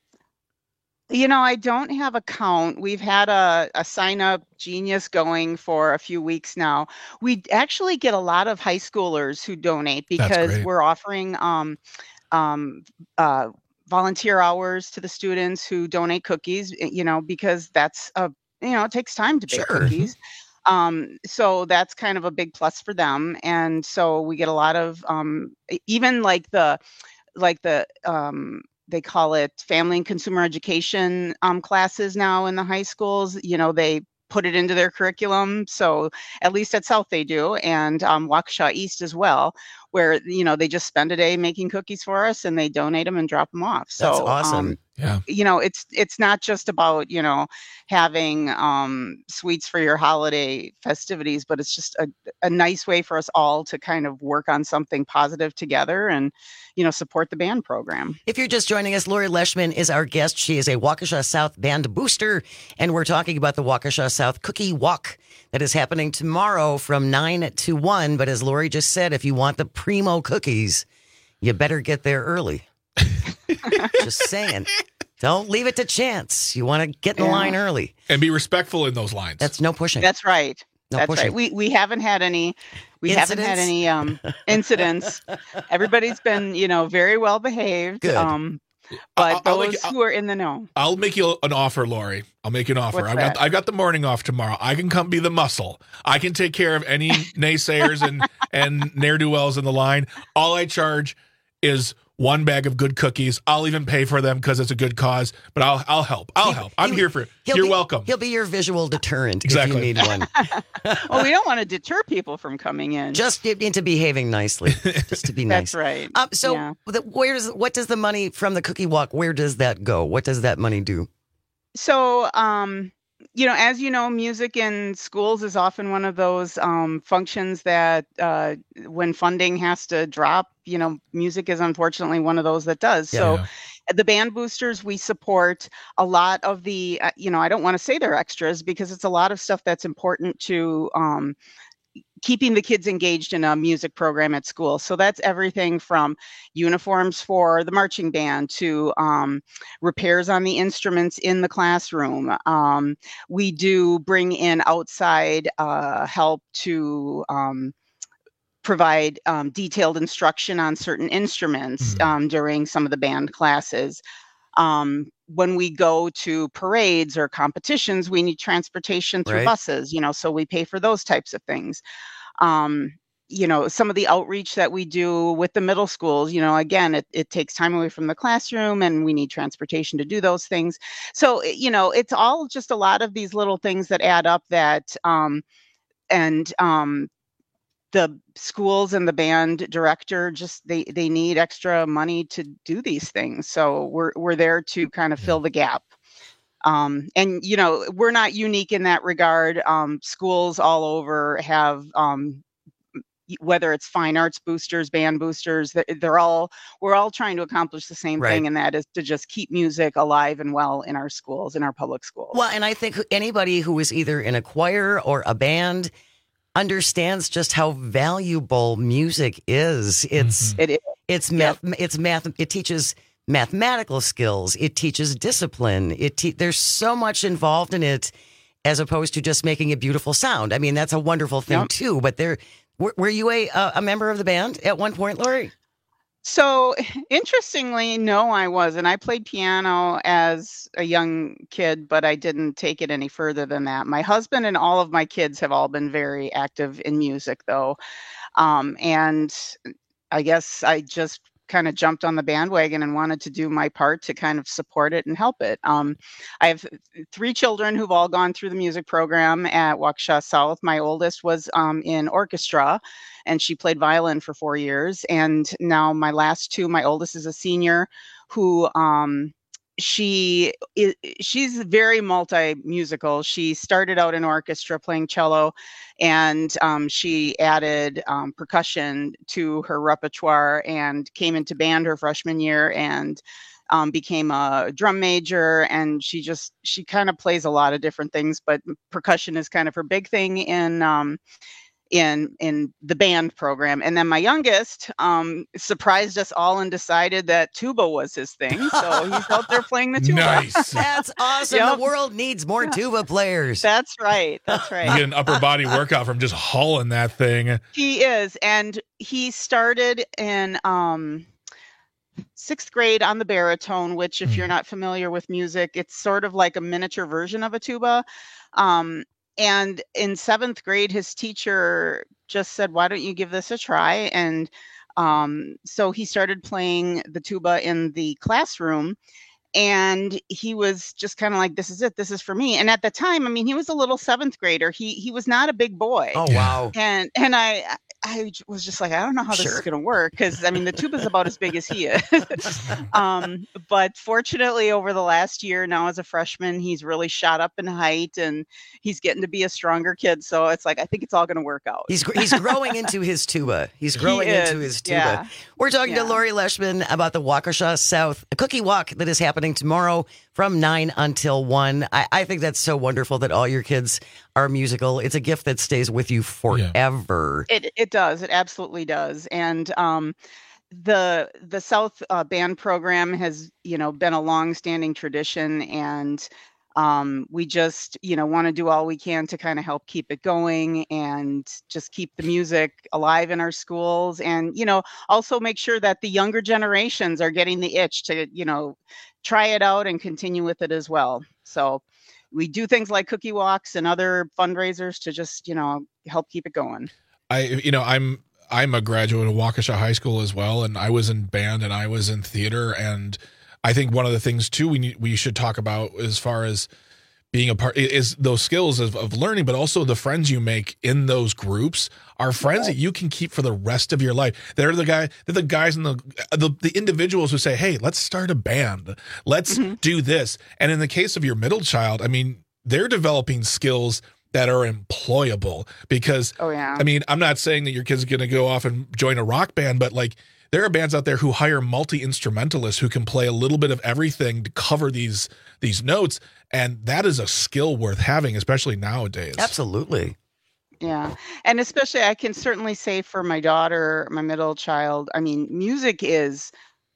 S16: I don't have a count. We've had a sign up genius going for a few weeks now. We actually get a lot of high schoolers who donate because
S15: great.
S16: we're offering volunteer hours to the students who donate cookies, because that's it takes time to bake cookies. So that's kind of a big plus for them. And so we get a lot of even like the they call it family and consumer education classes now in the high schools. They put it into their curriculum. So at least at South they do, and Waukesha East as well, where they just spend a day making cookies for us and they donate them and drop them off. So
S14: That's awesome.
S15: Yeah.
S16: It's not just about having sweets for your holiday festivities, but it's just a nice way for us all to kind of work on something positive together and support the band program.
S14: If you're just joining us, Lori Leishman is our guest. She is a Waukesha South band booster, and we're talking about the Waukesha South Cookie Walk that is happening tomorrow from 9 to 1. But as Lori just said, if you want the primo cookies, you better get there early. Just saying. Don't leave it to chance. You want to get in the line early.
S15: And be respectful in those lines.
S14: That's no pushing.
S16: That's right.
S14: No
S16: That's
S14: pushing.
S16: right. We haven't had any. We haven't had any incidents. Everybody's been, very well behaved.
S14: Good.
S16: But those who are in the know.
S15: I'll make you an offer, Lori. I'll make you an offer.
S16: What's
S15: I've got the morning off tomorrow. I can come be the muscle. I can take care of any naysayers and ne'er-do-wells in the line. All I charge is one bag of good cookies. I'll even pay for them because it's a good cause, but I'll help. I'll help. I'm here for it. You're welcome.
S14: He'll be your visual deterrent
S15: Exactly.
S14: if you need one.
S16: Well, we don't want to deter people from coming in.
S14: Just into behaving nicely, just to be nice.
S16: That's right.
S14: What does the money from the cookie walk, where does that go? What does that money do?
S16: So, as you know, music in schools is often one of those functions that when funding has to drop, music is unfortunately one of those that does. So the band boosters, we support a lot of the, I don't want to say they're extras because it's a lot of stuff that's important to keeping the kids engaged in a music program at school. So that's everything from uniforms for the marching band to repairs on the instruments in the classroom. We do bring in outside help to provide detailed instruction on certain instruments during some of the band classes. When we go to parades or competitions, we need transportation through buses, so we pay for those types of things. Some of the outreach that we do with the middle schools, again, it takes time away from the classroom and we need transportation to do those things. So, it's all just a lot of these little things that add up that, the schools and the band director just they need extra money to do these things. So we're there to kind of fill the gap. And we're not unique in that regard. Schools all over have whether it's fine arts boosters, band boosters, we're all trying to accomplish the same thing, and that is to just keep music alive and well in our schools, in our public schools.
S14: Well, and I think anybody who is either in a choir or a band understands just how valuable music is. It teaches mathematical skills. It teaches discipline. There's so much involved in it, as opposed to just making a beautiful sound. I mean, that's a wonderful thing too. But were you a member of the band at one point, Lori?
S16: So interestingly, no, I wasn't. I played piano as a young kid, but I didn't take it any further than that. My husband and all of my kids have all been very active in music, though. And I guess I just kind of jumped on the bandwagon and wanted to do my part to kind of support it and help it. I have 3 children who've all gone through the music program at Waukesha South. My oldest was in orchestra, and she played violin for 4 years. And now my last 2, my oldest is a senior who she's very multi-musical. She started out in orchestra playing cello, and she added percussion to her repertoire and came into band her freshman year and became a drum major. And she kind of plays a lot of different things, but percussion is kind of her big thing in the band program. And then my youngest surprised us all and decided that tuba was his thing. So he's out there playing the tuba.
S15: Nice.
S14: That's awesome. The world needs more tuba players.
S16: That's right.
S15: You get an upper body workout from just hauling that thing.
S16: He is. And he started in 6th grade on the baritone, which if you're not familiar with music, it's sort of like a miniature version of a tuba. And in 7th grade, his teacher just said, why don't you give this a try? And so he started playing the tuba in the classroom. And he was just kind of like, this is it. This is for me. And at the time, I mean, he was a little 7th grader. He was not a big boy.
S14: Oh, wow.
S16: And I was just like, I don't know how this is going to work, because I mean, the tuba is about as big as he is. But fortunately, over the last year, now as a freshman, he's really shot up in height and he's getting to be a stronger kid. So it's like, I think it's all going to work out.
S14: He's growing into his tuba. Yeah. We're talking to Lori Leshman about the Waukesha South Cookie Walk that is happening tomorrow from 9 until 1. I think that's so wonderful that all your kids are musical. It's a gift that stays with you forever.
S16: It does. It absolutely does. And the South band program has, been a long-standing tradition, and we just, want to do all we can to kind of help keep it going and just keep the music alive in our schools, and, also make sure that the younger generations are getting the itch to, try it out and continue with it as well. So we do things like cookie walks and other fundraisers to just, help keep it going.
S15: I'm I'm a graduate of Waukesha High School as well, and I was in band and I was in theater. And I think one of the things too we should talk about as far as being a part is those skills of learning, but also the friends you make in those groups are friends that you can keep for the rest of your life. They're the guys and the individuals who say, hey, let's start a band. Let's do this. And in the case of your middle child, I mean, they're developing skills that are employable because, I mean, I'm not saying that your kid's going to go off and join a rock band, but like there are bands out there who hire multi-instrumentalists who can play a little bit of everything to cover these notes. And that is a skill worth having, especially nowadays.
S14: Absolutely.
S16: Yeah. And especially I can certainly say for my daughter, my middle child, I mean, music is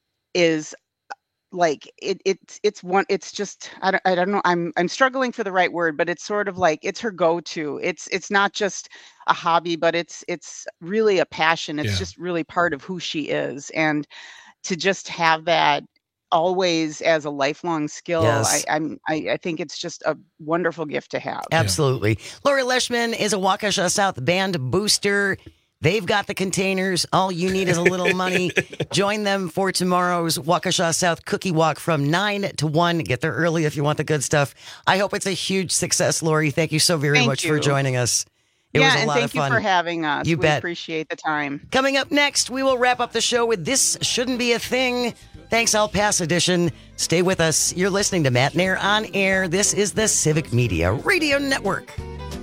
S16: like it's just I don't know, I'm struggling for the right word, but it's sort of like it's her go-to. It's not just a hobby, but it's really a passion. It's just really part of who she is. And to just have that always as a lifelong skill,
S14: Yes.
S16: I think it's just a wonderful gift to have.
S14: Absolutely. Lori Leishman is a Waukesha South band booster. They've got the containers. All you need is a little money. Join them for tomorrow's Waukesha South Cookie Walk from 9 to 1. Get there early if you want the good stuff. I hope it's a huge success, Lori. Thank you so very much for joining us. It was a lot of fun.
S16: Thank you for having us.
S14: You bet.
S16: We appreciate the time.
S14: Coming up next, we will wrap up the show with This Shouldn't Be a Thing. Thanks, El Paso edition. Stay with us. You're listening to Matt Nair on Air. This is the Civic Media Radio Network.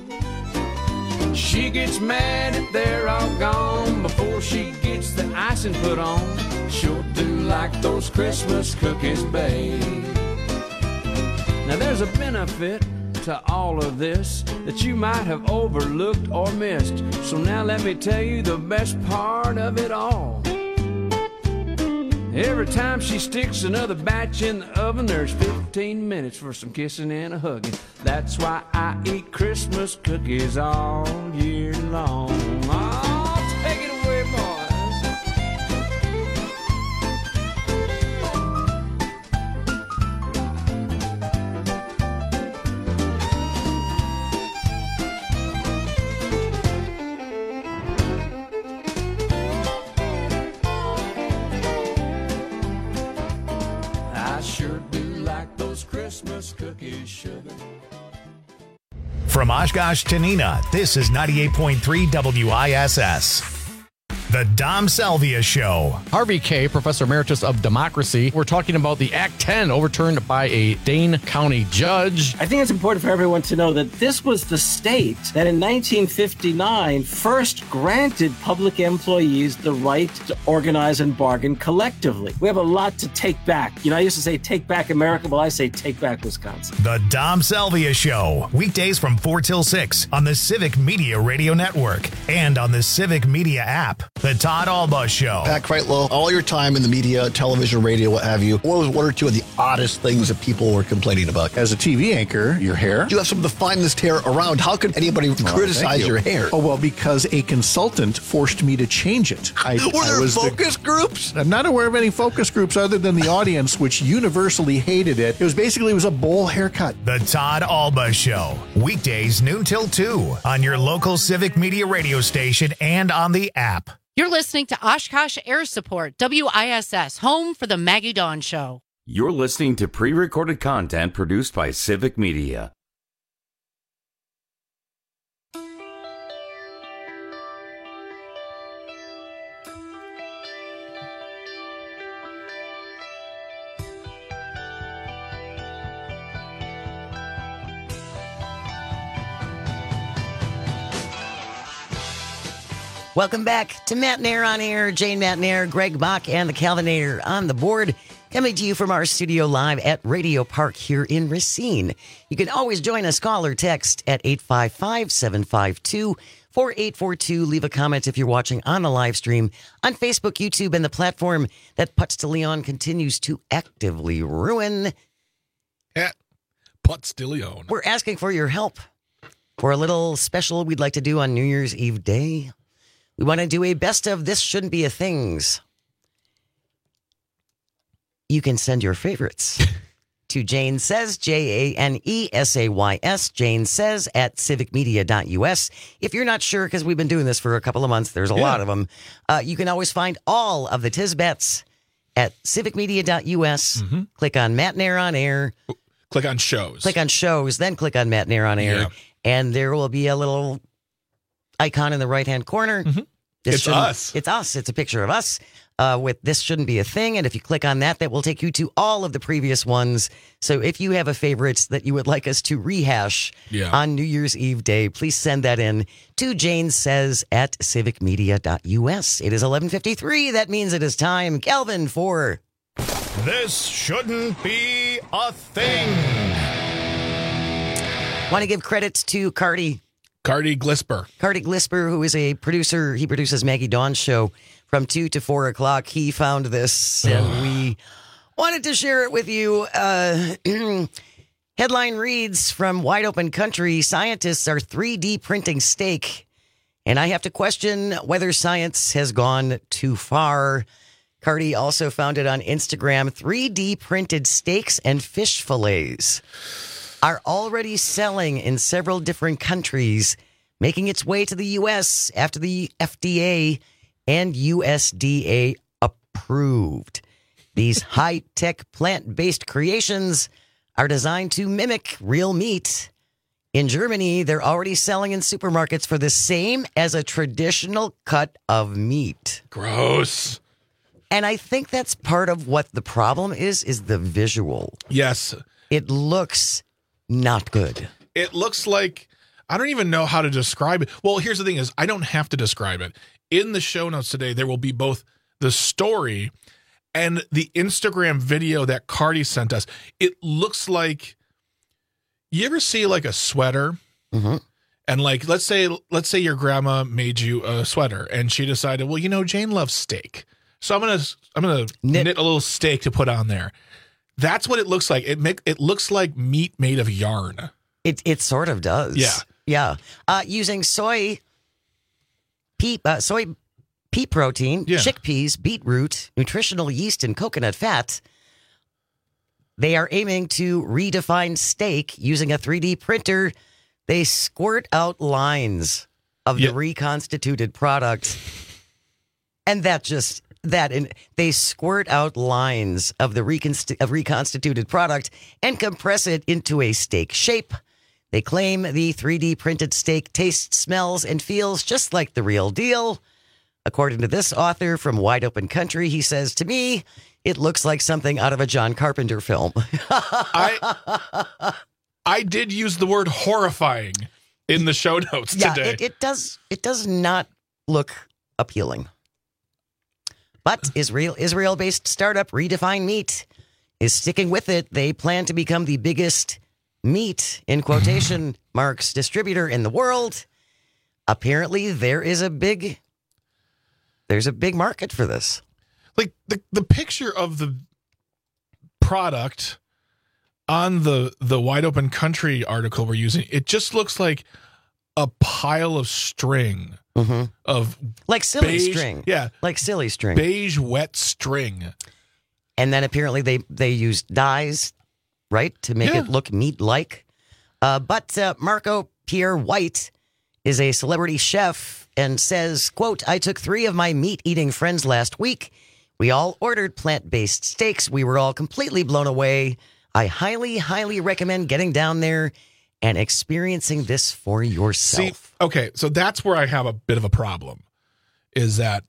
S11: She gets mad if they're all gone before she gets the icing put on. She'll do like those Christmas cookies, babe. Now there's a benefit to all of this that you might have overlooked or missed. So now let me tell you the best part of it all. Every time she sticks another batch in the oven, there's 15 minutes for some kissing and a hugging. That's why I eat Christmas cookies all year long. Oh, take it away, boys. I sure do like those Christmas cookies, sugar.
S3: From Oshkosh to Neenah, this is 98.3 WISS. The Dom Salvia Show.
S9: Harvey Kaye, Professor Emeritus of Democracy. We're talking about the Act 10 overturned by a Dane County judge.
S17: I think it's important for everyone to know that this was the state that in 1959 first granted public employees the right to organize and bargain collectively. We have a lot to take back. You know, I used to say take back America. Well, I say take back Wisconsin.
S3: The Dom Salvia Show. Weekdays from 4 till 6 on the Civic Media Radio Network and on the Civic Media app. The Todd Alba Show.
S10: Pat Kreitlow, all your time in the media, television, radio, what have you, what was one or two of the oddest things that people were complaining about?
S6: As a TV anchor, your hair.
S10: You have some of the finest hair around. How could anybody criticize your hair?
S6: Oh, well, because a consultant forced me to change it.
S10: Were there focus groups?
S6: I'm not aware of any focus groups other than the audience, which universally hated it. It was a bowl haircut.
S3: The Todd Alba Show. Weekdays noon till 2 on your local Civic Media radio station and on the app.
S21: You're listening to Oshkosh Air Support, WISS, home for the Maggie Dawn Show.
S20: You're listening to pre-recorded content produced by Civic Media.
S14: Welcome back to Matt Nair on Air. Jane Matt Nair, Greg Bach, and the Calvinator on the board. Coming to you from our studio live at Radio Park here in Racine. You can always join us. Call or text at 855-752-4842. Leave a comment if you're watching on the live stream on Facebook, YouTube, and the platform that Putz de Leon continues to actively ruin.
S15: Putz de Leon.
S14: We're asking for your help for a little special we'd like to do on New Year's Eve day. We want to do a best of This Shouldn't Be a Things. You can send your favorites to Jane Says, JANESAYS, Jane Says at civicmedia.us. If you're not sure, because we've been doing this for a couple of months, there's a lot of them, you can always find all of the Tisbets at civicmedia.us. Click on Matt Nair on Air.
S15: Click on shows.
S14: Click on shows, then click on Matt Nair on Air.
S15: Yeah.
S14: And there will be a little icon in the right-hand corner.
S15: It's us.
S14: It's us. It's a picture of us with This Shouldn't Be a Thing. And if you click on that, that will take you to all of the previous ones. So if you have a favorite that you would like us to rehash on New Year's Eve day, please send that in to Jane Says at civicmedia.us. It is 11:53. That means it is time, Calvin, for...
S3: This shouldn't be a thing.
S14: Want to give credit to Cardi
S15: Glisper.
S14: Cardi Glisper, who is a producer. He produces Maggie Dawn's show from 2 to 4 o'clock. He found this, and we wanted to share it with you. Headline reads from Wide Open Country, scientists are 3D printing steak. And I have to question whether science has gone too far. Cardi also found it on Instagram. 3D printed steaks and fish fillets are already selling in several different countries, making its way to the U.S. after the FDA and USDA approved. These high-tech plant-based creations are designed to mimic real meat. In Germany, they're already selling in supermarkets for the same as a traditional cut of meat.
S15: Gross.
S14: And I think that's part of what the problem is the visual.
S15: Yes.
S14: It looks not good.
S15: It looks like, I don't even know how to describe it. Well, here's the thing is, I don't have to describe it. In the show notes today, there will be both the story and the Instagram video that Cardi sent us. It looks like, you ever see like a sweater? And like, let's say your grandma made you a sweater and she decided, well, Jane loves steak. So I'm gonna knit a little steak to put on there. That's what it looks like. It looks like meat made of yarn.
S14: It sort of does. Yeah. Using soy pea protein, chickpeas, beetroot, nutritional yeast, and coconut fat. They are aiming to redefine steak using a 3D printer. They squirt out lines of the reconstituted product, and they squirt out lines of the reconstituted product and compress it into a steak shape. They claim the 3D printed steak tastes, smells, and feels just like the real deal. According to this author from Wide Open Country, he says, to me, it looks like something out of a John Carpenter film.
S15: I did use the word horrifying in the show notes today.
S14: It does not look appealing. But Israel-based startup Redefine Meat is sticking with it. They plan to become the biggest meat, in quotation marks, distributor in the world. Apparently, there's a big market for this.
S15: Like the picture of the product on the Wide Open Country article we're using, it just looks like a pile of string. Of
S14: like silly
S15: beige,
S14: string.
S15: Yeah.
S14: Like silly string.
S15: Beige wet string.
S14: And then apparently they use dyes, right, to make it look meat-like. But Marco Pierre White is a celebrity chef and says, quote, I took 3 of my meat-eating friends last week. We all ordered plant-based steaks. We were all completely blown away. I highly, highly recommend getting down there and experiencing this for yourself.
S15: See, okay, so that's where I have a bit of a problem, is that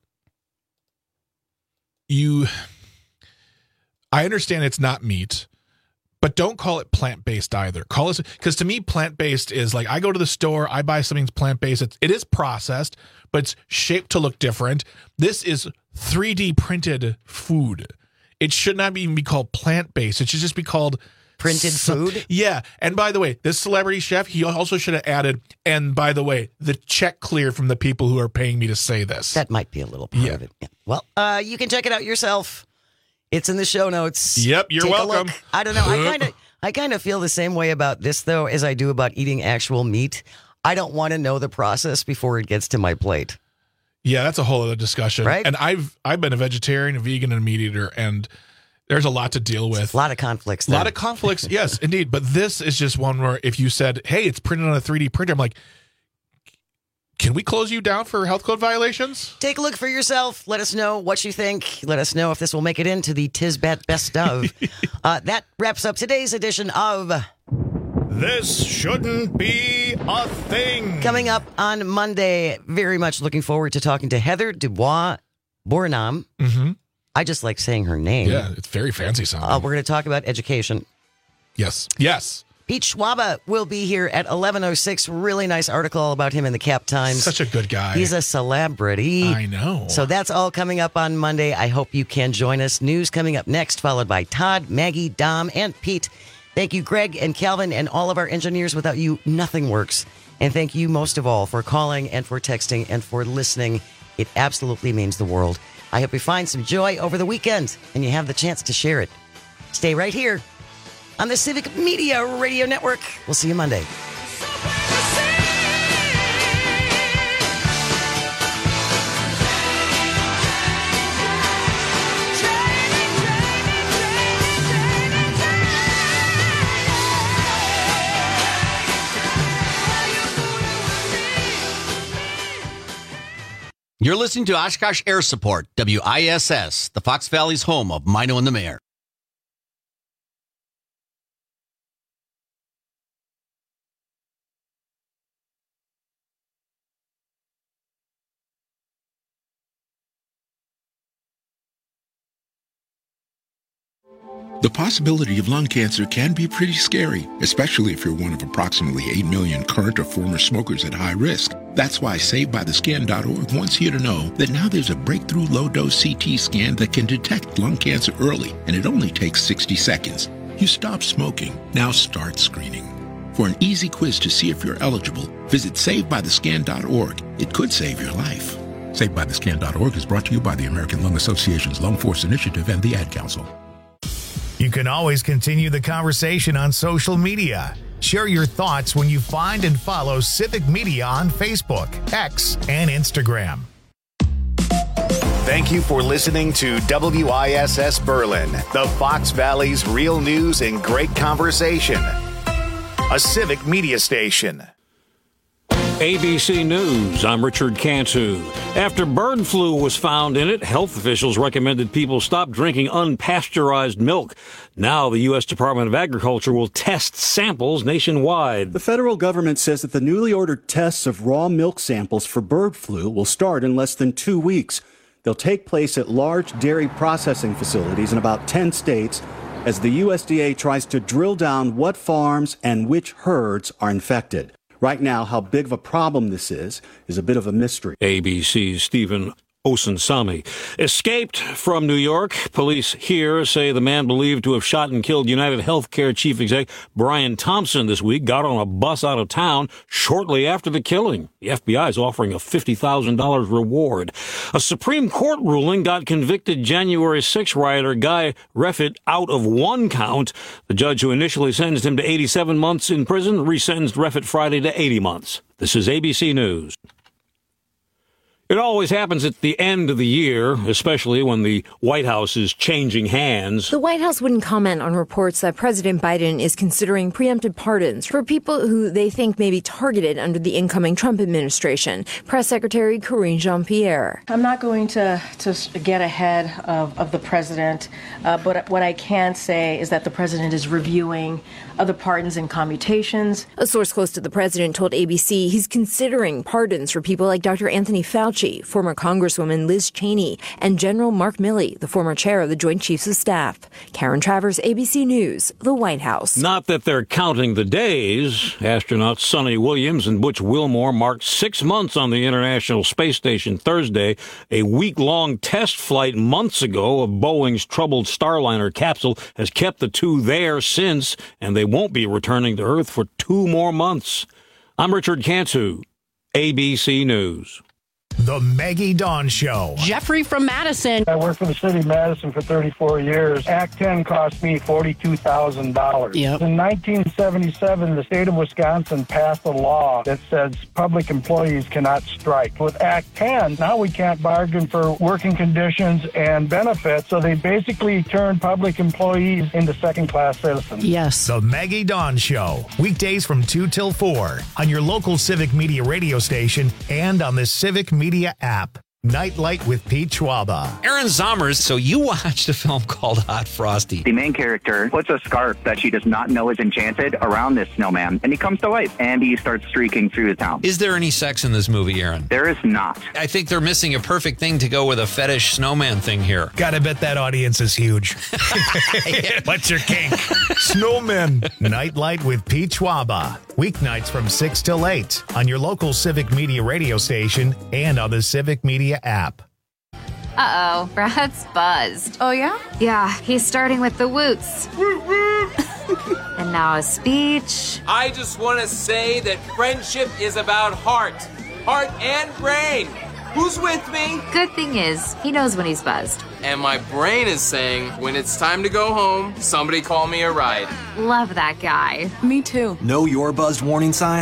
S15: I understand it's not meat, but don't call it plant-based either. Call it, because to me, plant-based is like, I go to the store, I buy something that's plant-based. It is processed, but it's shaped to look different. This is 3D printed food. It should not even be called plant-based. It should just be called
S14: printed food?
S15: Yeah. And by the way, this celebrity chef, he also should have added, and by the way, the check clear from the people who are paying me to say this.
S14: That might be a little part of it. Yeah. Well, you can check it out yourself. It's in the show notes.
S15: Yep, you're
S14: Take
S15: welcome.
S14: A look. I don't know. I kind of feel the same way about this, though, as I do about eating actual meat. I don't want to know the process before it gets to my plate.
S15: Yeah, that's a whole other discussion.
S14: Right?
S15: And I've been a vegetarian, a vegan, and a meat eater, and There's a lot to deal with.
S14: A lot of conflicts.
S15: A lot of conflicts, yes, indeed. But this is just one where if you said, hey, it's printed on a 3D printer, I'm like, can we close you down for health code violations?
S14: Take a look for yourself. Let us know what you think. Let us know if this will make it into the Tisbat Best Of. That wraps up today's edition of
S3: This Shouldn't Be a Thing.
S14: Coming up on Monday, very much looking forward to talking to Heather Dubois Bournam.
S15: Mm-hmm.
S14: I just like saying her name.
S15: Yeah, it's very fancy sounding.
S14: We're going to talk about education.
S15: Yes.
S14: Pete Schwaba will be here at 11:06. Really nice article about him in the Cap Times.
S15: Such a good guy.
S14: He's a celebrity.
S15: I know.
S14: So that's all coming up on Monday. I hope you can join us. News coming up next, followed by Todd, Maggie, Dom, and Pete. Thank you, Greg and Calvin, and all of our engineers. Without you, nothing works. And thank you most of all for calling and for texting and for listening. It absolutely means the world. I hope you find some joy over the weekend and you have the chance to share it. Stay right here on the Civic Media Radio Network. We'll see you Monday.
S1: You're listening to Oshkosh Air Support, WISS, the Fox Valley's home of Mino and the Mayor.
S4: The possibility of lung cancer can be pretty scary, especially if you're one of approximately 8 million current or former smokers at high risk. That's why SaveByTheScan.org wants you to know that now there's a breakthrough low-dose CT scan that can detect lung cancer early, and it only takes 60 seconds. You stop smoking, now start screening. For an easy quiz to see if you're eligible, visit SaveByTheScan.org. It could save your life. SaveByTheScan.org is brought to you by the American Lung Association's Lung Force Initiative and the Ad Council.
S3: You can always continue the conversation on social media. Share your thoughts when you find and follow Civic Media on Facebook, X, and Instagram. Thank you for listening to WISS Berlin, the Fox Valley's real news and great conversation. A Civic Media station.
S2: ABC News, I'm Richard Cantu. After bird flu was found in it, health officials recommended people stop drinking unpasteurized milk. Now the U.S. Department of Agriculture will test samples nationwide.
S19: The federal government says that the newly ordered tests of raw milk samples for bird flu will start in less than 2 weeks. They'll take place at large dairy processing facilities in about 10 states as the USDA tries to drill down what farms and which herds are infected. Right now, how big of a problem this is a bit of a mystery.
S2: ABC's Stephen Osunsami escaped from New York. Police here say the man believed to have shot and killed United Healthcare Chief Exec Brian Thompson this week got on a bus out of town shortly after the killing. The FBI is offering a $50,000 reward. A Supreme Court ruling got convicted January 6 rioter Guy Reffitt out of one count. The judge who initially sentenced him to 87 months in prison resentenced Reffitt Friday to 80 months. This is ABC News. It always happens at the end of the year, especially when the White House is changing hands.
S23: The White House wouldn't comment on reports that President Biden is considering preemptive pardons for people who they think may be targeted under the incoming Trump administration. Press Secretary Karine Jean-Pierre.
S24: I'm not going to get ahead of the president, but what I can say is that the president is reviewing other pardons and commutations.
S23: A source close to the president told ABC he's considering pardons for people like Dr. Anthony Fauci, former Congresswoman Liz Cheney, and General Mark Milley, the former chair of the Joint Chiefs of Staff. Karen Travers, ABC News, the White House.
S2: Not that they're counting the days. Astronauts Sonny Williams and Butch Wilmore marked 6 months on the International Space Station Thursday. A week-long test flight months ago of Boeing's troubled Starliner capsule has kept the two there since, and they won't be returning to Earth for 2 more months. I'm Richard Cantu, ABC News.
S3: The Maggie Dawn Show.
S21: Jeffrey from Madison.
S5: I worked for the city of Madison for 34 years. Act 10 cost me $42,000.
S21: Yep.
S5: In 1977, the state of Wisconsin passed a law that says public employees cannot strike. With Act 10, now we can't bargain for working conditions and benefits, so they basically turn public employees into second-class citizens.
S21: Yes.
S3: The Maggie Dawn Show. Weekdays from 2 till 4 on your local Civic Media radio station and on the Civic Media app. Nightlight with Pete Schwaba.
S1: Aaron Zommers, so you watched a film called Hot Frosty.
S7: The main character puts a scarf that she does not know is enchanted around this snowman, and he comes to life, and he starts streaking through the town.
S1: Is there any sex in this movie, Aaron?
S7: There is not.
S1: I think they're missing a perfect thing to go with a fetish snowman thing here.
S3: Gotta bet that audience is huge. What's your kink? Snowmen. Nightlight with Pete Schwaba. Weeknights from 6 till 8 on your local Civic Media radio station and on the Civic Media app.
S8: Uh-oh, Brad's buzzed. Oh, yeah? Yeah, he's starting with the woots. And now a speech.
S18: I just want to say that friendship is about heart and brain. Who's with me?
S8: Good thing is, he knows when he's buzzed.
S18: And my brain is saying, when it's time to go home, somebody call me a ride.
S8: Love that guy.
S25: Me too.
S26: Know your buzzed warning sign?